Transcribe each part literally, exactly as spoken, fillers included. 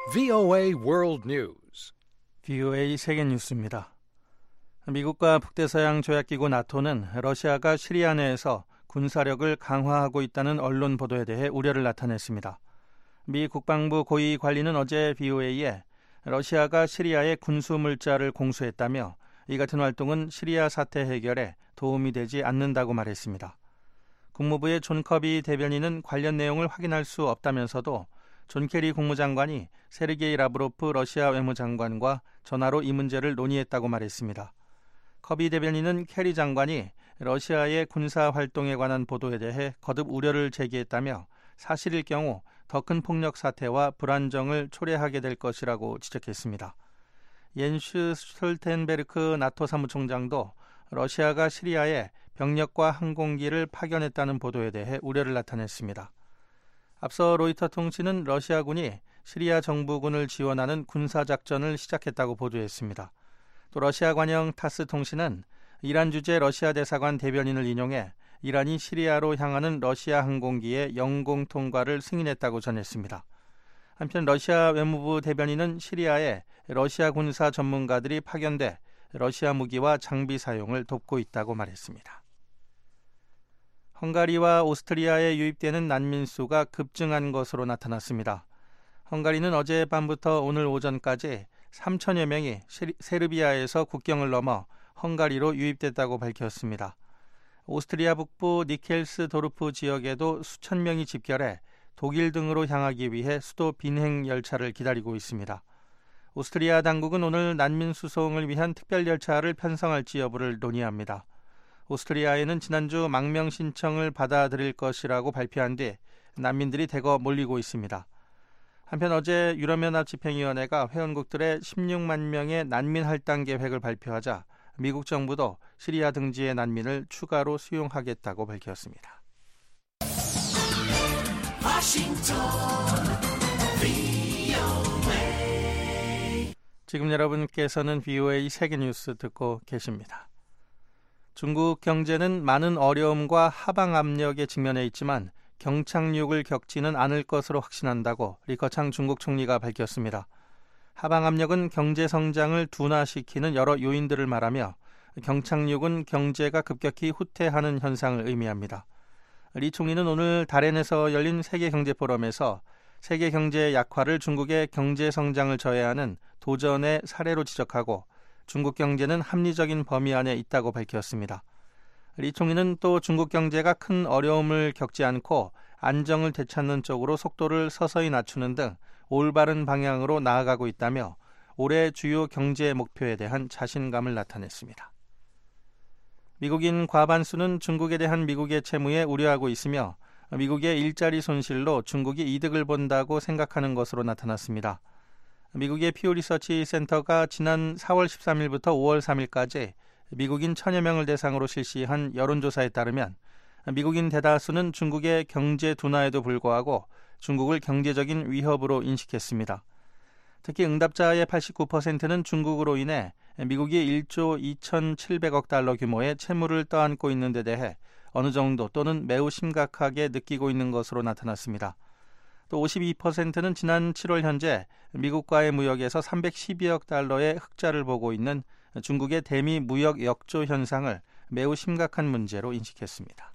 브이오에이 World News. 브이오에이 세계 뉴스입니다. 미국과 북대서양 조약기구 나토는 러시아가 시리아 내에서 군사력을 강화하고 있다는 언론 보도에 대해 우려를 나타냈습니다. 미 국방부 고위 관리는 어제 브이오에이에 러시아가 시리아에 군수 물자를 공수했다며 이 같은 활동은 시리아 사태 해결에 도움이 되지 않는다고 말했습니다. 국무부의 존 커비 대변인은 관련 내용을 확인할 수 없다면서도 존 케리 국무장관이 세르게이 라브로프 러시아 외무장관과 전화로 이 문제를 논의했다고 말했습니다. 커비 대변인은 케리 장관이 러시아의 군사활동에 관한 보도에 대해 거듭 우려를 제기했다며 사실일 경우 더 큰 폭력 사태와 불안정을 초래하게 될 것이라고 지적했습니다. 옌슈 스톨텐베르크 나토 사무총장도 러시아가 시리아에 병력과 항공기를 파견했다는 보도에 대해 우려를 나타냈습니다. 앞서 로이터 통신은 러시아군이 시리아 정부군을 지원하는 군사작전을 시작했다고 보도했습니다. 또 러시아 관영 타스 통신은 이란 주재 러시아 대사관 대변인을 인용해 이란이 시리아로 향하는 러시아 항공기의 영공 통과를 승인했다고 전했습니다. 한편 러시아 외무부 대변인은 시리아에 러시아 군사 전문가들이 파견돼 러시아 무기와 장비 사용을 돕고 있다고 말했습니다. 헝가리와 오스트리아에 유입되는 난민 수가 급증한 것으로 나타났습니다. 헝가리는 어젯밤부터 오늘 오전까지 삼천여 명이 세르비아에서 국경을 넘어 헝가리로 유입됐다고 밝혔습니다. 오스트리아 북부 니켈스 도르프 지역에도 수천 명이 집결해 독일 등으로 향하기 위해 수도 비행 열차를 기다리고 있습니다. 오스트리아 당국은 오늘 난민 수송을 위한 특별 열차를 편성할지 여부를 논의합니다. 오스트리아에는 지난주 망명 신청을 받아들일 것이라고 발표한 뒤 난민들이 대거 몰리고 있습니다. 한편 어제 유럽연합집행위원회가 회원국들의 십육만 명의 난민 할당 계획을 발표하자 미국 정부도 시리아 등지의 난민을 추가로 수용하겠다고 밝혔습니다. 지금 여러분께서는 브이오에이 세계뉴스 듣고 계십니다. 중국 경제는 많은 어려움과 하방 압력에 직면해 있지만 경착륙을 겪지는 않을 것으로 확신한다고 리커창 중국 총리가 밝혔습니다. 하방 압력은 경제 성장을 둔화시키는 여러 요인들을 말하며 경착륙은 경제가 급격히 후퇴하는 현상을 의미합니다. 리 총리는 오늘 다롄에서 열린 세계경제포럼에서 세계 경제의 약화를 중국의 경제 성장을 저해하는 도전의 사례로 지적하고 중국 경제는 합리적인 범위 안에 있다고 밝혔습니다. 리 총리는 또 중국 경제가 큰 어려움을 겪지 않고 안정을 되찾는 쪽으로 속도를 서서히 낮추는 등 올바른 방향으로 나아가고 있다며 올해 주요 경제 목표에 대한 자신감을 나타냈습니다. 미국인 과반수는 중국에 대한 미국의 채무에 우려하고 있으며 미국의 일자리 손실로 중국이 이득을 본다고 생각하는 것으로 나타났습니다. 미국의 퓨 리서치 센터가 지난 사월 십삼일부터 오월 삼일까지 미국인 천여 명을 대상으로 실시한 여론조사에 따르면 미국인 대다수는 중국의 경제 둔화에도 불구하고 중국을 경제적인 위협으로 인식했습니다. 특히 응답자의 팔십구 퍼센트는 중국으로 인해 미국이 일조 이천칠백억 달러 규모의 채무를 떠안고 있는 데 대해 어느 정도 또는 매우 심각하게 느끼고 있는 것으로 나타났습니다. 또 오십이 퍼센트는 지난 칠월 현재 미국과의 무역에서 삼백십이억 달러의 흑자를 보고 있는 중국의 대미 무역 역조 현상을 매우 심각한 문제로 인식했습니다.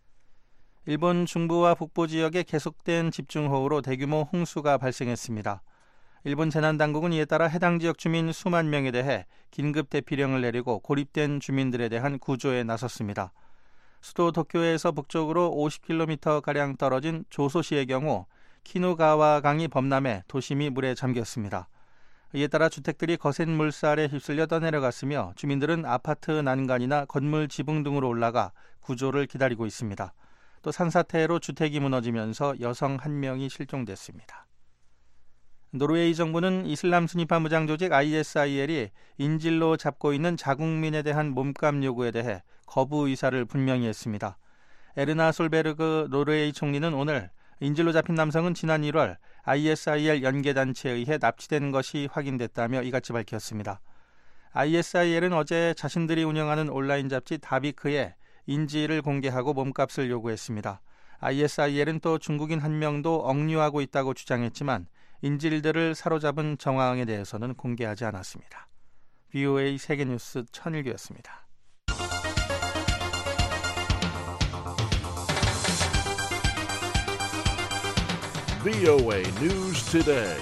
일본 중부와 북부 지역에 계속된 집중호우로 대규모 홍수가 발생했습니다. 일본 재난당국은 이에 따라 해당 지역 주민 수만 명에 대해 긴급 대피령을 내리고 고립된 주민들에 대한 구조에 나섰습니다. 수도 도쿄에서 북쪽으로 오십 킬로미터가량 떨어진 조소시의 경우 키누가와 강이 범람해 도심이 물에 잠겼습니다. 이에 따라 주택들이 거센 물살에 휩쓸려 떠내려갔으며 주민들은 아파트 난간이나 건물 지붕 등으로 올라가 구조를 기다리고 있습니다. 또 산사태로 주택이 무너지면서 여성 한 명이 실종됐습니다. 노르웨이 정부는 이슬람 순위파 무장 조직 아이에스아이엘이 인질로 잡고 있는 자국민에 대한 몸값 요구에 대해 거부 의사를 분명히 했습니다. 에르나 솔베르그 노르웨이 총리는 오늘 인질로 잡힌 남성은 지난 일월 아이에스아이엘 연계단체에 의해 납치된 것이 확인됐다며 이같이 밝혔습니다. 아이에스아이엘은 어제 자신들이 운영하는 온라인 잡지 다비크에 인지를 공개하고 몸값을 요구했습니다. 아이에스아이엘은 또 중국인 한 명도 억류하고 있다고 주장했지만 인질들을 사로잡은 정황에 대해서는 공개하지 않았습니다. 브이오에이 세계뉴스 천일규였습니다. 브이오에이 News Today.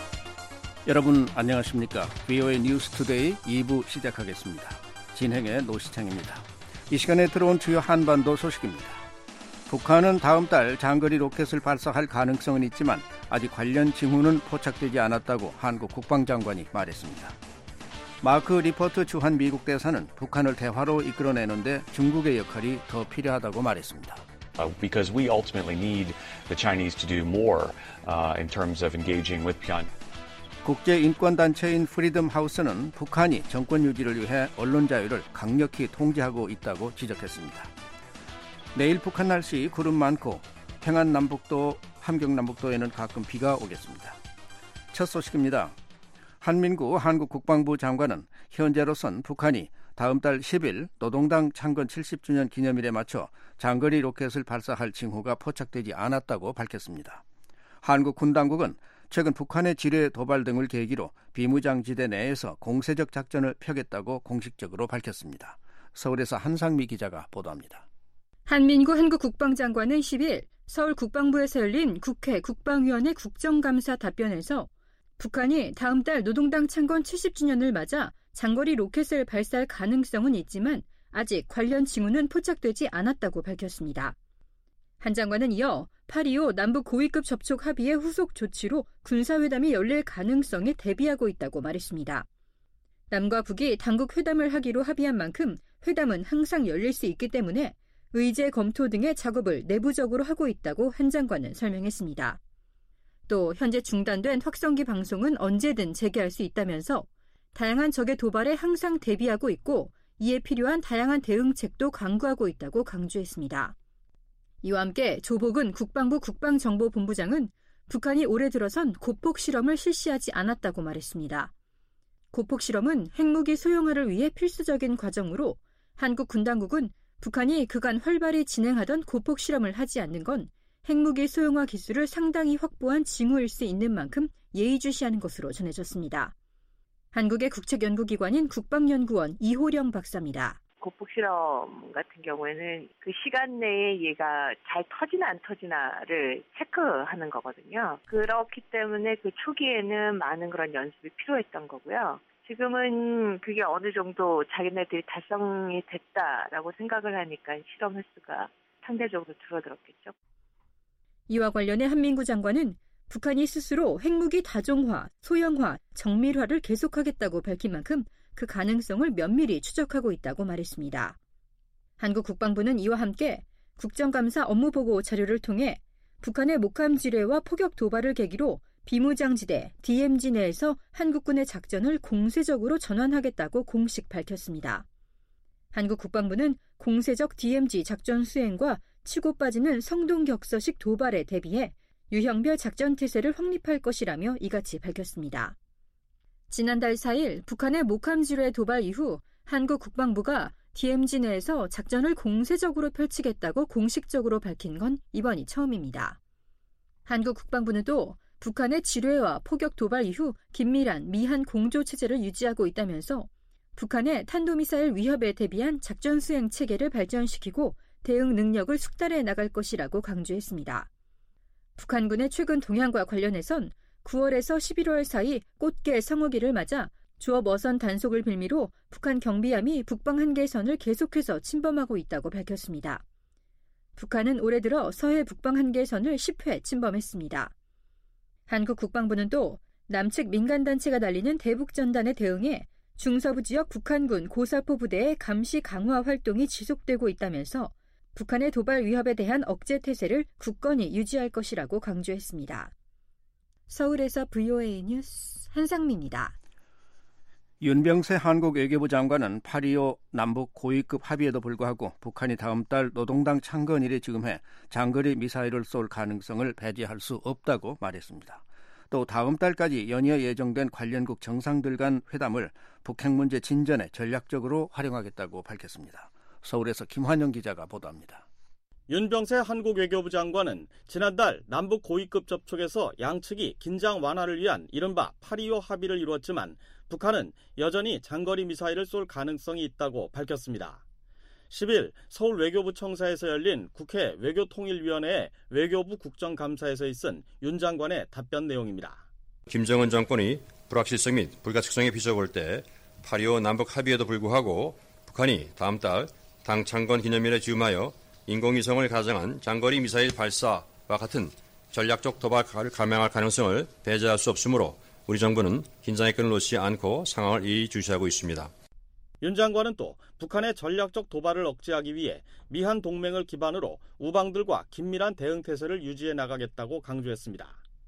여러분 안녕하십니까? 브이오에이 뉴스 투데이 이 부 시작하겠습니다. 진행의 노시창입니다. 이 시간에 들어온 주요 한반도 소식입니다. 북한은 다음 달 장거리 로켓을 발사할 가능성은 있지만 아직 관련 징후는 포착되지 않았다고 한국 국방장관이 말했습니다. 마크 리포트 주한 미국 대사는 북한을 대화로 이끌어내는데 중국의 역할이 더 필요하다고 말했습니다. Uh, because we ultimately need the Chinese to do more uh, in terms of engaging with Pyongyang. 국제인권단체인 프리덤 하우스는 북한이 정권 유지를 위해 언론 자유를 강력히 통제하고 있다고 지적했습니다. 내일 북한 날씨 구름 많고 평안 남북도, 함경 남북도에는 가끔 비가 오겠습니다. 첫 소식입니다. 한민구 한국 국방부 장관은 현재로선 북한이 다음 달 십 일 노동당 창건 칠십 주년 기념일에 맞춰 장거리 로켓을 발사할 징후가 포착되지 않았다고 밝혔습니다. 한국 군 당국은 최근 북한의 지뢰 도발 등을 계기로 비무장지대 내에서 공세적 작전을 펴겠다고 공식적으로 밝혔습니다. 서울에서 한상미 기자가 보도합니다. 한민구 한국 국방장관은 십 일 서울 국방부에서 열린 국회 국방위원회 국정감사 답변에서 북한이 다음 달 노동당 창건 칠십 주년을 맞아 장거리 로켓을 발사할 가능성은 있지만 아직 관련 징후는 포착되지 않았다고 밝혔습니다. 한 장관은 이어 팔 이오 남북 고위급 접촉 합의의 후속 조치로 군사회담이 열릴 가능성에 대비하고 있다고 말했습니다. 남과 북이 당국 회담을 하기로 합의한 만큼 회담은 항상 열릴 수 있기 때문에 의제 검토 등의 작업을 내부적으로 하고 있다고 한 장관은 설명했습니다. 또 현재 중단된 확성기 방송은 언제든 재개할 수 있다면서 다양한 적의 도발에 항상 대비하고 있고 이에 필요한 다양한 대응책도 강구하고 있다고 강조했습니다. 이와 함께 조복은 국방부 국방정보본부장은 북한이 올해 들어선 고폭 실험을 실시하지 않았다고 말했습니다. 고폭 실험은 핵무기 소형화를 위해 필수적인 과정으로 한국 군 당국은 북한이 그간 활발히 진행하던 고폭 실험을 하지 않는 건 핵무기 소형화 기술을 상당히 확보한 징후일 수 있는 만큼 예의주시하는 것으로 전해졌습니다. 한국의 국책연구기관인 국방연구원 이호령 박사입니다. 고폭 실험 같은 경우에는 그 시간 내에 얘가 잘 터지나 안 터지나를 체크하는 거거든요. 그렇기 때문에 그 초기에는 많은 그런 연습이 필요했던 거고요. 지금은 그게 어느 정도 자기네들이 달성이 됐다라고 생각을 하니까 실험 횟수가 상대적으로 줄어들었겠죠. 이와 관련해 한민구 장관은 북한이 스스로 핵무기 다종화, 소형화, 정밀화를 계속하겠다고 밝힌 만큼 그 가능성을 면밀히 추적하고 있다고 말했습니다. 한국 국방부는 이와 함께 국정감사 업무보고 자료를 통해 북한의 목함 지뢰와 포격 도발을 계기로 비무장지대 디엠지 내에서 한국군의 작전을 공세적으로 전환하겠다고 공식 밝혔습니다. 한국 국방부는 공세적 디엠지 작전 수행과 치고 빠지는 성동격서식 도발에 대비해 유형별 작전 태세를 확립할 것이라며 이같이 밝혔습니다. 지난달 사 일 북한의 목함 지뢰 도발 이후 한국 국방부가 디엠지 내에서 작전을 공세적으로 펼치겠다고 공식적으로 밝힌 건 이번이 처음입니다. 한국 국방부는 또 북한의 지뢰와 포격 도발 이후 긴밀한 미한 공조 체제를 유지하고 있다면서 북한의 탄도미사일 위협에 대비한 작전 수행 체계를 발전시키고 대응 능력을 숙달해 나갈 것이라고 강조했습니다. 북한군의 최근 동향과 관련해선 구월에서 십일월 사이 꽃게 성어기를 맞아 조업 어선 단속을 빌미로 북한 경비함이 북방 한계선을 계속해서 침범하고 있다고 밝혔습니다. 북한은 올해 들어 서해 북방 한계선을 십 회 침범했습니다. 한국 국방부는 또 남측 민간단체가 날리는 대북전단에 대응해 중서부 지역 북한군 고사포 부대의 감시 강화 활동이 지속되고 있다면서 북한의 도발 위협에 대한 억제 태세를 굳건히 유지할 것이라고 강조했습니다. 서울에서 브이오에이 뉴스 한상미입니다. 윤병세 한국 외교부 장관은 팔 이오 남북 고위급 합의에도 불구하고 북한이 다음 달 노동당 창건일에 즈음해 장거리 미사일을 쏠 가능성을 배제할 수 없다고 말했습니다. 또 다음 달까지 연이어 예정된 관련국 정상들 간 회담을 북핵 문제 진전에 전략적으로 활용하겠다고 밝혔습니다. 서울에서 김환영 기자가 보도합니다. 윤병세 한국 외교부 장관은 지난달 남북 고위급 접촉에서 양측이 긴장 완화를 위한 이른바 팔이오 합의를 이루었지만 북한은 여전히 장거리 미사일을 쏠 가능성이 있다고 밝혔습니다. 십일 서울 외교부 청사에서 열린 국회 외교통일위원회 외교부 국정감사에서 있은 윤 장관의 답변 내용입니다. 김정은 정권이 불확실성 및 불가측성에 비춰볼 때 팔이오 남북 합의에도 불구하고 북한이 다음 달 당 창건 기념일에 즈음하여 인공위성을 가정한 장거리 미사일 발사와 같은 전략적 도발을 감행할 가능성을 배제할 수 없으므로 우리 정부는 긴장의 끈을 놓지 않고 상황을 예의주시하고 있습니다. 윤 장관은 또 북한의 전략적 도발을 억제하기 위해 미한 동맹을 기반으로 우방들과 긴밀한 대응 태세를 유지해 나가겠다고 강조했습니다.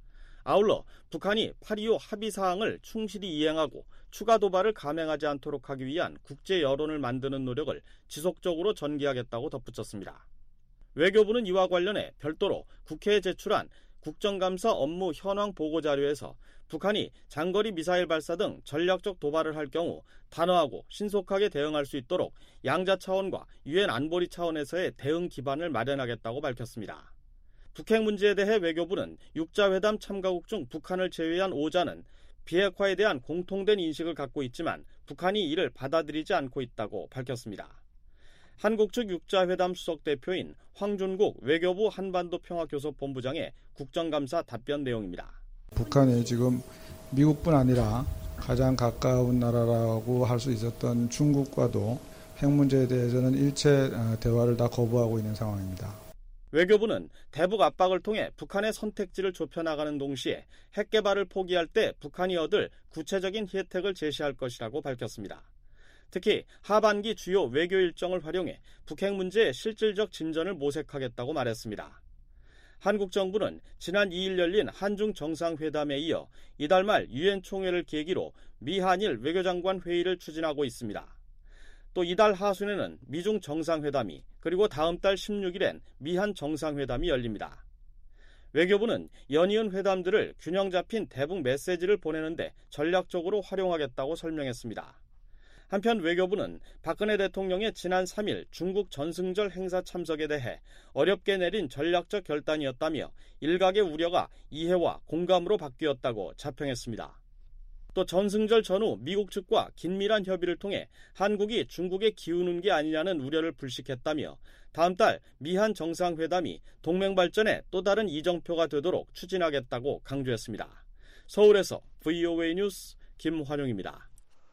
아울러 북한이 팔이오 합의 사항을 충실히 이행하고 추가 도발을 감행하지 않도록 하기 위한 국제 여론을 만드는 노력을 지속적으로 전개하겠다고 덧붙였습니다. 외교부는 이와 관련해 별도로 국회에 제출한 국정감사 업무 현황 보고자료에서 북한이 장거리 미사일 발사 등 전략적 도발을 할 경우 단호하고 신속하게 대응할 수 있도록 양자 차원과 유엔 안보리 차원에서의 대응 기반을 마련하겠다고 밝혔습니다. 북핵 문제에 대해 외교부는 육자회담 참가국 중 북한을 제외한 오 자는 비핵화에 대한 공통된 인식을 갖고 있지만 북한이 이를 받아들이지 않고 있다고 밝혔습니다. 한국 측 육자회담 수석 대표인 황준국 외교부 한반도 평화교섭본부장의 국정감사 답변 내용입니다. 북한이 지금 미국뿐 아니라 가장 가까운 나라라고 할 수 있었던 중국과도 핵 문제에 대해서는 일체 대화를 다 거부하고 있는 상황입니다. 외교부는 대북 압박을 통해 북한의 선택지를 좁혀나가는 동시에 핵 개발을 포기할 때 북한이 얻을 구체적인 혜택을 제시할 것이라고 밝혔습니다. 특히 하반기 주요 외교 일정을 활용해 북핵 문제의 실질적 진전을 모색하겠다고 말했습니다. 한국 정부는 지난 이 일 열린 한중 정상회담에 이어 이달 말 유엔 총회를 계기로 미한일 외교장관 회의를 추진하고 있습니다. 또 이달 하순에는 미중 정상회담이 그리고 다음 달 십육 일엔 미한 정상회담이 열립니다. 외교부는 연이은 회담들을 균형 잡힌 대북 메시지를 보내는데 전략적으로 활용하겠다고 설명했습니다. 한편 외교부는 박근혜 대통령의 지난 삼 일 중국 전승절 행사 참석에 대해 어렵게 내린 전략적 결단이었다며 일각의 우려가 이해와 공감으로 바뀌었다고 자평했습니다. 또 전승절 전후 미국 측과 긴밀한 협의를 통해 한국이 중국에 기우는 게 아니냐는 우려를 불식했다며 다음 달 미한 정상회담이 동맹 발전에 또 다른 이정표가 되도록 추진하겠다고 강조했습니다. 서울에서 브이오에이 뉴스 김환용입니다.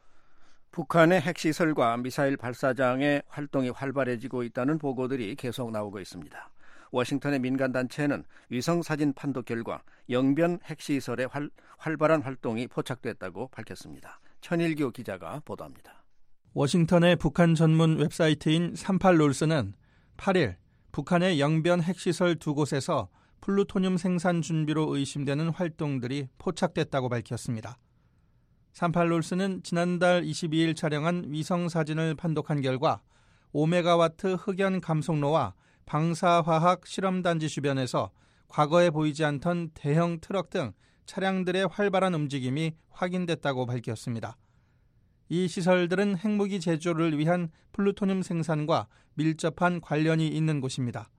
북한의 핵시설과 미사일 발사장의 활동이 활발해지고 있다는 보고들이 계속 나오고 있습니다. 워싱턴의 민간단체는 위성사진 판독 결과 영변 핵시설의 활, 활발한 활동이 포착됐다고 밝혔습니다. 천일교 기자가 보도합니다. 워싱턴의 북한 전문 웹사이트인 삼팔롤스는 팔 일 북한의 영변 핵시설 두 곳에서 플루토늄 생산 준비로 의심되는 활동들이 포착됐다고 밝혔습니다. 삼팔롤스는 지난달 이십이 일 촬영한 위성사진을 판독한 결과 오 메가와트 흑연 감속로와 방사화학 실험단지 주변에서 과거에 보이지 않던 대형 트럭 등 차량들의 활발한 움직임이 확인됐다고 밝혔습니다. 이 시설들은 핵무기 제조를 위한 플루토늄 생산과 밀접한 관련이 있는 곳입니다.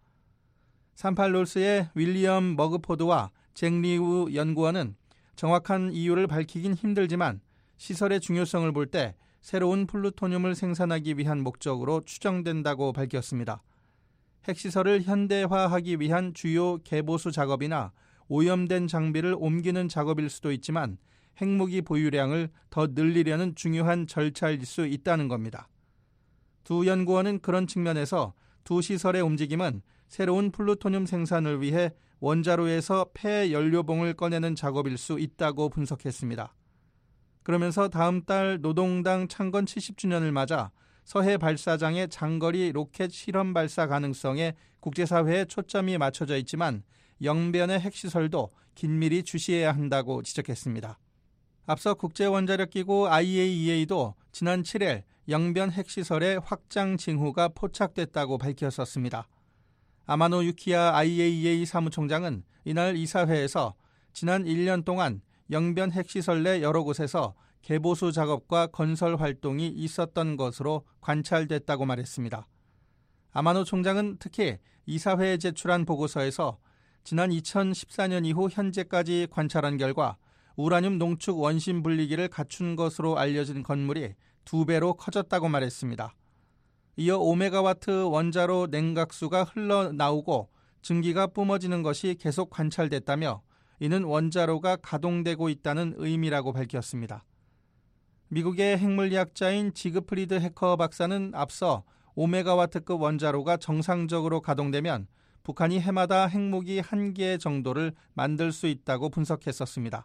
삼팔롤스의 윌리엄 머그포드와 잭 리우 연구원은 정확한 이유를 밝히긴 힘들지만 시설의 중요성을 볼 때 새로운 플루토늄을 생산하기 위한 목적으로 추정된다고 밝혔습니다. 핵시설을 현대화하기 위한 주요 개보수 작업이나 오염된 장비를 옮기는 작업일 수도 있지만 핵무기 보유량을 더 늘리려는 중요한 절차일 수 있다는 겁니다. 두 연구원은 그런 측면에서 두 시설의 움직임은 새로운 플루토늄 생산을 위해 원자로에서 폐 연료봉을 꺼내는 작업일 수 있다고 분석했습니다. 그러면서 다음 달 노동당 창건 칠십 주년을 맞아 서해 발사장의 장거리 로켓 실험 발사 가능성에 국제사회의 초점이 맞춰져 있지만 영변의 핵시설도 긴밀히 주시해야 한다고 지적했습니다. 앞서 국제원자력기구 아이에이이에이도 지난 칠 일 영변 핵시설의 확장 징후가 포착됐다고 밝혔었습니다. 아마노 유키야 아이에이이에이 사무총장은 이날 이사회에서 지난 일 년 동안 영변 핵시설 내 여러 곳에서 개보수 작업과 건설 활동이 있었던 것으로 관찰됐다고 말했습니다. 아마노 총장은 특히 이사회에 제출한 보고서에서 지난 이천십사 년 이후 현재까지 관찰한 결과 우라늄 농축 원심 분리기를 갖춘 것으로 알려진 건물이 두 배로 커졌다고 말했습니다. 이어 오 메가와트 원자로 냉각수가 흘러나오고 증기가 뿜어지는 것이 계속 관찰됐다며 이는 원자로가 가동되고 있다는 의미라고 밝혔습니다. 미국의 핵물리학자인 지그프리드 해커 박사는 앞서 오 메가와트급 원자로가 정상적으로 가동되면 북한이 해마다 핵무기 한 개 정도를 만들 수 있다고 분석했었습니다.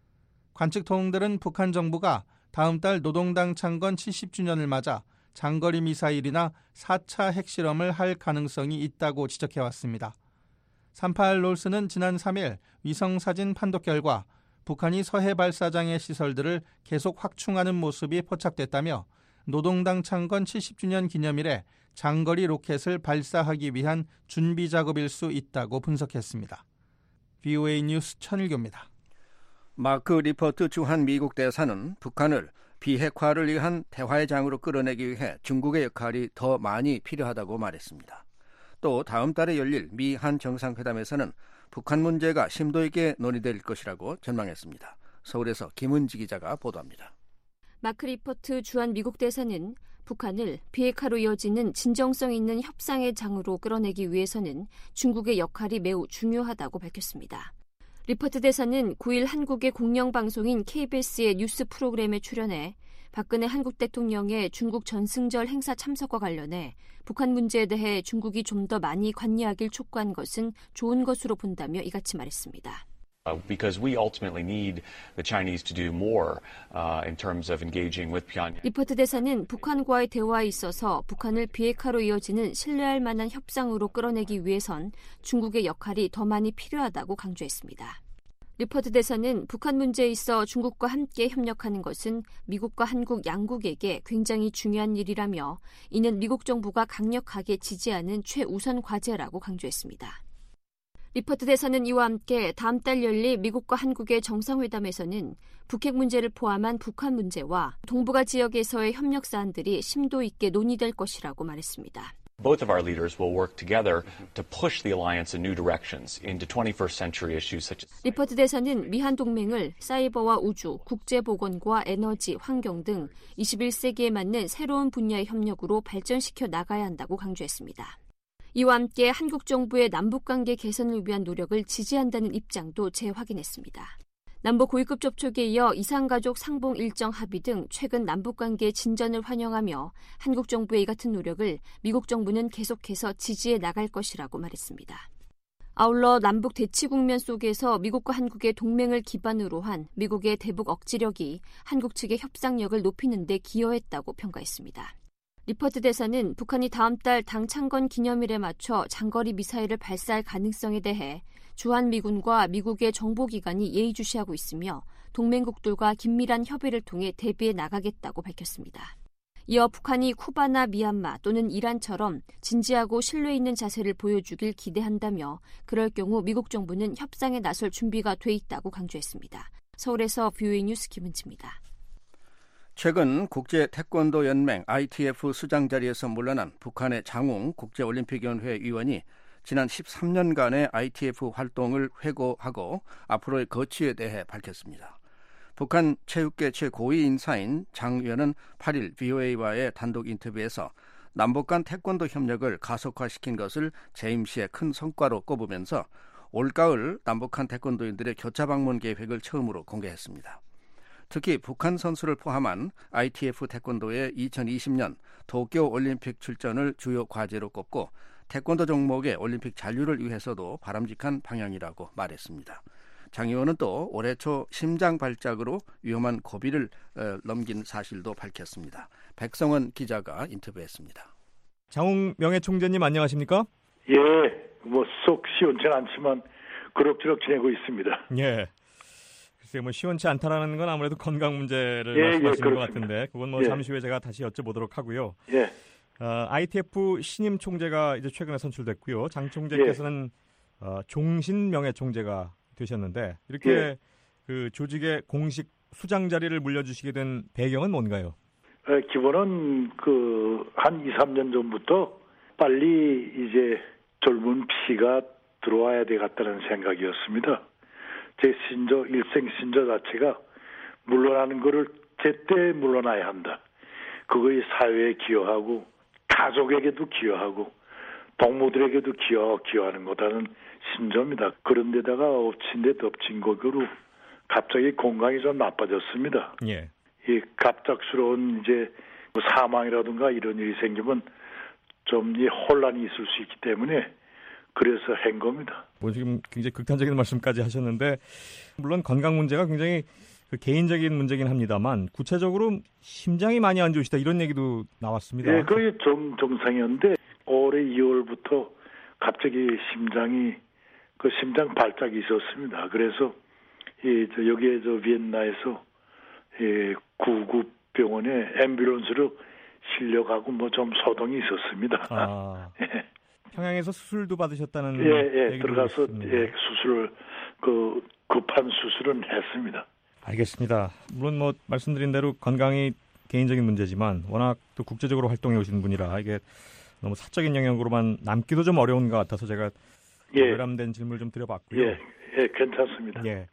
관측통들은 북한 정부가 다음 달 노동당 창건 칠십 주년을 맞아 장거리 미사일이나 사 차 핵실험을 할 가능성이 있다고 지적해왔습니다. 삼팔 롤스는 지난 삼 일 위성사진 판독 결과 북한이 서해 발사장의 시설들을 계속 확충하는 모습이 포착됐다며 노동당 창건 칠십 주년 기념일에 장거리 로켓을 발사하기 위한 준비 작업일 수 있다고 분석했습니다. 브이오에이 뉴스 천일교입니다. 마크 리퍼트 주한 미국 대사는 북한을 비핵화를 위한 대화의 장으로 끌어내기 위해 중국의 역할이 더 많이 필요하다고 말했습니다. 또 다음 달에 열릴 미한 정상회담에서는 북한 문제가 심도 있게 논의될 것이라고 전망했습니다. 서울에서 김은지 기자가 보도합니다. 마크 리퍼트 주한 미국 대사는 북한을 비핵화로 이어지는 진정성 있는 협상의 장으로 끌어내기 위해서는 중국의 역할이 매우 중요하다고 밝혔습니다. 리퍼트 대사는 구 일 한국의 공영방송인 케이비에스의 뉴스 프로그램에 출연해 박근혜 한국 대통령의 중국 전승절 행사 참석과 관련해 북한 문제에 대해 중국이 좀 더 많이 관여하길 촉구한 것은 좋은 것으로 본다며 이같이 말했습니다. Because we ultimately need the Chinese to do more uh, in terms of engaging with Pyongyang. 리퍼트 대사는 북한과의 대화에 있어서 북한을 비핵화로 이어지는 신뢰할 만한 협상으로 끌어내기 위해선 중국의 역할이 더 많이 필요하다고 강조했습니다. 리퍼트 대사는 북한 문제에 있어 중국과 함께 협력하는 것은 미국과 한국 양국에게 굉장히 중요한 일이라며 이는 미국 정부가 강력하게 지지하는 최우선 과제라고 강조했습니다. 리퍼트 대사는 이와 함께 다음 달 열릴 미국과 한국의 정상회담에서는 북핵 문제를 포함한 북한 문제와 동북아 지역에서의 협력 사안들이 심도 있게 논의될 것이라고 말했습니다. Both of our leaders will work together to push the alliance in new directions into twenty-first century issues such as 리퍼트 대사는 미한 동맹을 사이버와 우주, 국제보건과 에너지, 환경 등 이십일 세기에 맞는 새로운 분야의 협력으로 발전시켜 나가야 한다고 강조했습니다. 이와 함께 한국 정부의 남북관계 개선을 위한 노력을 지지한다는 입장도 재확인했습니다. 남북 고위급 접촉에 이어 이산가족 상봉 일정 합의 등 최근 남북관계 진전을 환영하며 한국 정부의 이 같은 노력을 미국 정부는 계속해서 지지해 나갈 것이라고 말했습니다. 아울러 남북 대치 국면 속에서 미국과 한국의 동맹을 기반으로 한 미국의 대북 억지력이 한국 측의 협상력을 높이는 데 기여했다고 평가했습니다. 리퍼트 대사는 북한이 다음 달 당 창건 기념일에 맞춰 장거리 미사일을 발사할 가능성에 대해 주한미군과 미국의 정보기관이 예의주시하고 있으며 동맹국들과 긴밀한 협의를 통해 대비해 나가겠다고 밝혔습니다. 이어 북한이 쿠바나 미얀마 또는 이란처럼 진지하고 신뢰 있는 자세를 보여주길 기대한다며 그럴 경우 미국 정부는 협상에 나설 준비가 돼 있다고 강조했습니다. 서울에서 브이오에이 뉴스 김은지입니다. 최근 국제태권도연맹 아이티에프 수장 자리에서 물러난 북한의 장웅 국제올림픽위원회 위원이 지난 십삼 년간의 아이티에프 활동을 회고하고 앞으로의 거취에 대해 밝혔습니다. 북한 체육계 최고위 인사인 장 위원은 팔 일 브이오에이와의 단독 인터뷰에서 남북 간 태권도 협력을 가속화시킨 것을 재임시의 큰 성과로 꼽으면서 올가을 남북한 태권도인들의 교차 방문 계획을 처음으로 공개했습니다. 특히 북한 선수를 포함한 아이티에프 태권도의 이천이십 년 도쿄 올림픽 출전을 주요 과제로 꼽고 태권도 종목의 올림픽 잔류를 위해서도 바람직한 방향이라고 말했습니다. 장 의원은 또 올해 초 심장 발작으로 위험한 고비를 어, 넘긴 사실도 밝혔습니다. 백성원 기자가 인터뷰했습니다. 장웅 명예총재님 안녕하십니까? 예, 뭐 속 시원치 않지만 그럭저럭 지내고 있습니다. 예. 글쎄 뭐 시원치 않다라는 건 아무래도 건강 문제를 예, 말씀하시는 예, 것 같은데 그건 뭐 예. 잠시 후에 제가 다시 여쭤보도록 하고요. 예. 어, 아이티에프 신임 총재가 이제 최근에 선출됐고요. 장 총재께서는 예. 어, 종신 명예총재가 되셨는데 이렇게 예. 그 조직의 공식 수장 자리를 물려주시게 된 배경은 뭔가요? 에, 기본은 그 한 이, 삼 년 전부터 빨리 이제 젊은 피가 들어와야 되겠다는 생각이었습니다. 제 신조, 일생 신조 자체가 물러나는 것을 제때 물러나야 한다. 그거의 사회에 기여하고 가족에게도 기여하고 동무들에게도 기여, 기여하는 거다는 신조입니다. 그런데다가 엎친 데 덮친 거로 갑자기 건강이 좀 나빠졌습니다. 예. 이 갑작스러운 이제 사망이라든가 이런 일이 생기면 좀 이 혼란이 있을 수 있기 때문에 그래서 한 겁니다. 뭐 지금 굉장히 극단적인 말씀까지 하셨는데 물론 건강 문제가 굉장히 그 개인적인 문제긴 합니다만 구체적으로 심장이 많이 안 좋으시다 이런 얘기도 나왔습니다. 네, 그게 정, 정상이었는데 올해 이월부터 갑자기 심장이 그 심장 발작이 있었습니다. 그래서 이 저 여기에 저 비엔나에서 이 구급병원에 앰뷸런스로 실려가고 뭐 좀 소동이 있었습니다. 아, 예. 평양에서 수술도 받으셨다는 예, 예, 들어가서 예, 수술을 그 급한 수술은 했습니다. 알겠습니다. 물론 뭐 말씀드린 대로 건강이 개인적인 문제지만 워낙 또 국제적으로 활동해 오신 분이라 이게 너무 사적인 영역으로만 남기도 좀 어려운 것 같아서 제가 예. 외람된 질문을 좀 드려봤고요. 예, 예, 괜찮습니다. 예.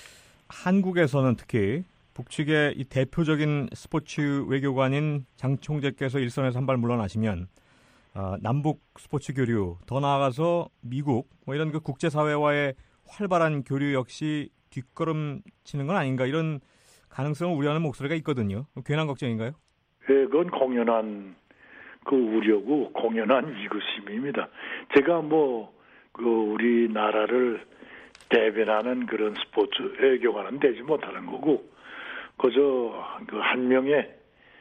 한국에서는 특히 북측의 이 대표적인 스포츠 외교관인 장 총재께서 일선에서 한 발 물러나시면 어, 남북 스포츠 교류, 더 나아가서 미국 뭐 이런 그 국제사회와의 활발한 교류 역시 뒷걸음 치는 건 아닌가 이런 가능성을 우려하는 목소리가 있거든요. 괜한 걱정인가요? 예, 그건 공연한 그 우려고 공연한 위급심입니다. 제가 뭐 그 우리나라를 대변하는 그런 스포츠 외교관은 되지 못하는 거고 그저 그 한 명의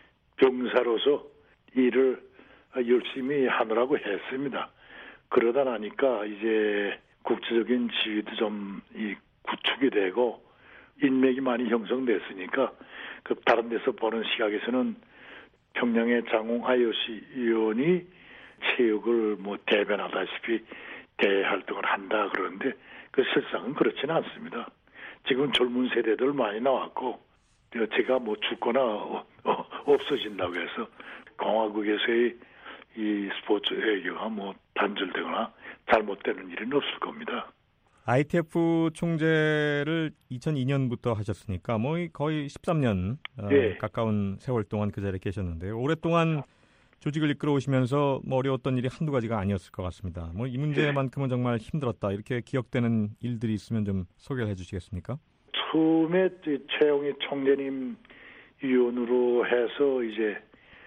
병사로서 일을 열심히 하느라고 했습니다. 그러다 나니까 이제 국제적인 지위도 좀 이 구축이 되고 인맥이 많이 형성됐으니까 그 다른 데서 보는 시각에서는 평양의 장홍 아이오씨 의원이 체육을 뭐 대변하다시피 대활동을 한다 그러는데 그 실상은 그렇지는 않습니다. 지금 젊은 세대들 많이 나왔고 제가 뭐 죽거나 어, 어, 없어진다고 해서 공화국에서의 이 스포츠 외교가 뭐 단절되거나 잘못되는 일은 없을 겁니다. 아이티에프 총재를 이천이 년부터 하셨으니까 뭐 거의 십삼 년 어, 예. 가까운 세월 동안 그 자리에 계셨는데요. 오랫동안 조직을 이끌어 오시면서 뭐 어려웠던 일이 한두 가지가 아니었을 것 같습니다. 뭐 이 문제만큼은 정말 힘들었다 이렇게 기억되는 일들이 있으면 좀 소개를 해주시겠습니까? 처음에 최영희 총재님 위원으로 해서 이제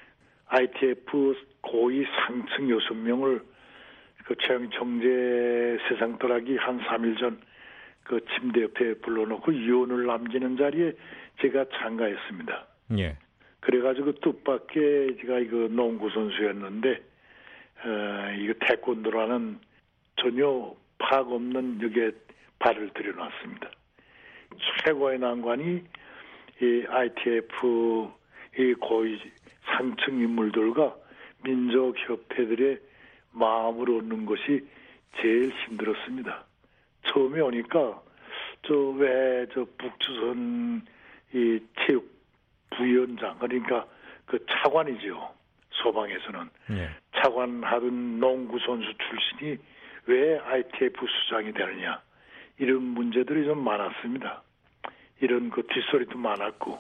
아이티에프 고위 상층 여섯 명을 그 최영희 총재 세상 떠나기 한 삼 일 전 그 침대 옆에 불러놓고 위원을 남기는 자리에 제가 참가했습니다. 예. 그래가지고 뜻밖의 제가 이거 농구 선수였는데 어, 이거 태권도라는 전혀 파악 없는 역에 발을 들여놨습니다. 최고의 난관이 이 아이티에프 이 고위 상층 인물들과 민족협회들의 마음을 얻는 것이 제일 힘들었습니다. 처음에 오니까 저 왜 저 북조선 이 체육 부위원장 그러니까 그 차관이죠. 소방에서는 예. 차관하던 농구 선수 출신이 왜 아이티에프 수장이 되느냐 이런 문제들이 좀 많았습니다. 이런 그 뒷소리도 많았고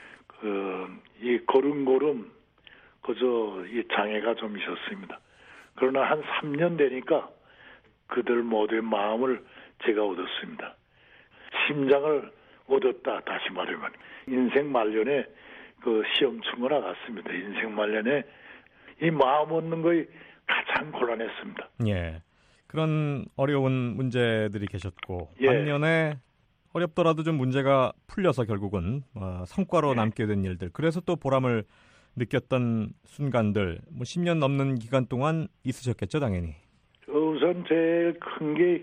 그 이 걸음걸음 그저 이 장애가 좀 있었습니다. 그러나 한 삼 년 되니까 그들 모두의 마음을 제가 얻었습니다. 심장을 얻었다 다시 말하면 인생 말년에 그 시험 친구나 같습니다. 인생 말년에 이 마음 얻는 것이 가장 곤란했습니다. 예. 그런 어려운 문제들이 계셨고 예. 반면에 어렵더라도 좀 문제가 풀려서 결국은 어, 성과로 예. 남게 된 일들. 그래서 또 보람을 느꼈던 순간들. 뭐 십 년 넘는 기간 동안 있으셨겠죠, 당연히. 우선 제일 큰 게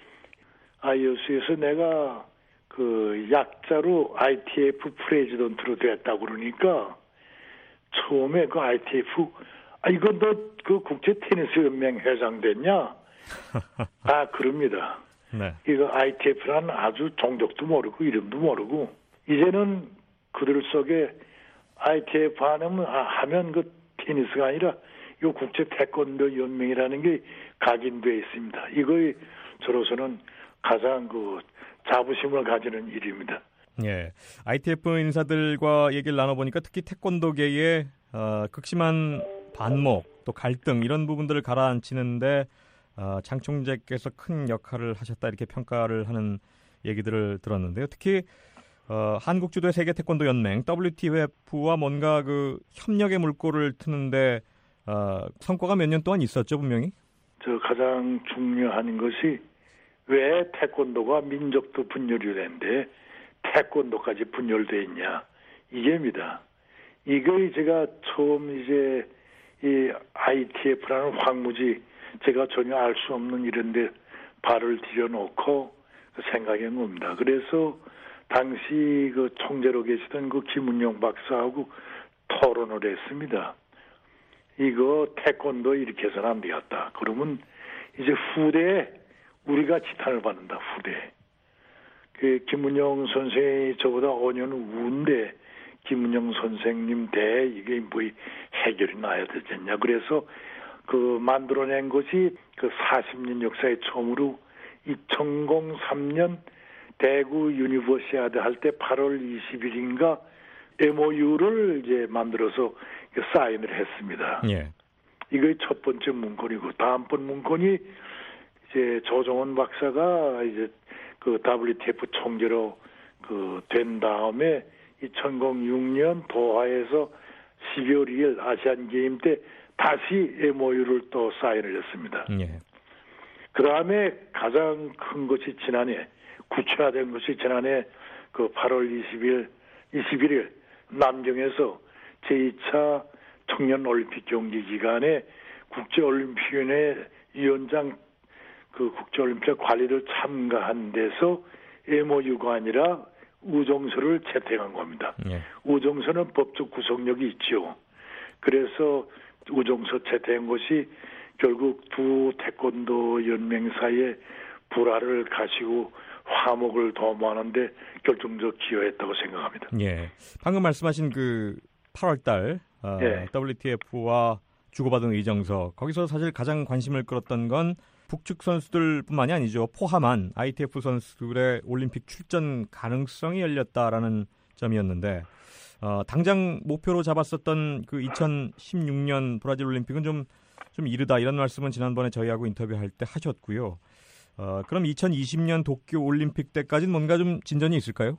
아이오씨에서 내가 그 약자로 아이티에프 프레지던트로 됐다고 그러니까 처음에 그 아이티에프 아 이거 너 그 국제 테니스 연맹 회장 됐냐? 아 그럽니다. 네. 이거 아이티에프라는 아주 종족도 모르고 이름도 모르고 이제는 그들 속에 아이티에프 하면 아, 하면 그 테니스가 아니라 요 국제 태권도 연맹이라는 게 각인되어 있습니다. 이거에 저로서는 가장 그 자부심을 가지는 일입니다. 예, 아이티에프 인사들과 얘기를 나눠보니까 특히 태권도계의 어, 극심한 반목 또 갈등 이런 부분들을 가라앉히는데 어, 장 총재께서 큰 역할을 하셨다 이렇게 평가를 하는 얘기들을 들었는데요. 특히 어, 한국주도의 세계태권도연맹 더블유티에프와 뭔가 그 협력의 물꼬를 트는데 어, 성과가 몇 년 동안 있었죠, 분명히? 저 가장 중요한 것이 왜 태권도가 민족도 분열이 되는데 태권도까지 분열돼 있냐 이게입니다. 이거 제가 처음 이제 이 아이티에프라는 황무지 제가 전혀 알 수 없는 이런데 발을 들여놓고 생각한 겁니다. 그래서 당시 그 총재로 계시던 그 김은영 박사하고 토론을 했습니다. 이거 태권도 이렇게 해서는 안 되겠다. 그러면 이제 후대에 우리가 지탄을 받는다. 후대. 그 김은영 선생이 저보다 오 년 후인데 김은영 선생님 대 이게 뭐 해결이 나야 되겠냐. 그래서 그 만들어낸 것이 그 사십 년 역사에 처음으로 이천삼 년 대구 유니버시아드 할 때 팔월 이십일인가 엠오유를 이제 만들어서 사인을 했습니다. 예. 이게 첫 번째 문건이고 다음번 문건이 이제 조정원 박사가 이제 그 더블유티에프 총재로 그 된 다음에 이천육 년 도하에서 십이월 이일 아시안 게임 때 다시 엠오유를 또 사인을 했습니다. 예. 그 다음에 가장 큰 것이 지난해 구체화된 것이 지난해 그 팔월 이십일, 이십일일 남경에서 제이 차 청년 올림픽 경기 기간에 국제올림픽위원회 위원장 그 국제올림픽 관리를 참가한 데서 엠오유가 아니라 우정서를 채택한 겁니다. 예. 우정서는 법적 구속력이 있죠. 그래서 우정서 채택한 것이 결국 두 태권도 연맹 사이에 불화를 가시고 화목을 도모하는데 결정적 기여했다고 생각합니다. 예. 방금 말씀하신 그 팔월달 어, 예. 더블유티에프와 주고받은 의정서 거기서 사실 가장 관심을 끌었던 건 북측 선수들뿐만이 아니죠. 포함한 아이티에프 선수들의 올림픽 출전 가능성이 열렸다라는 점이었는데 어, 당장 목표로 잡았었던 그 이천십육 년 브라질 올림픽은 좀, 좀 이르다 이런 말씀은 지난번에 저희하고 인터뷰할 때 하셨고요. 어, 그럼 이천이십 년 도쿄 올림픽 때까지는 뭔가 좀 진전이 있을까요?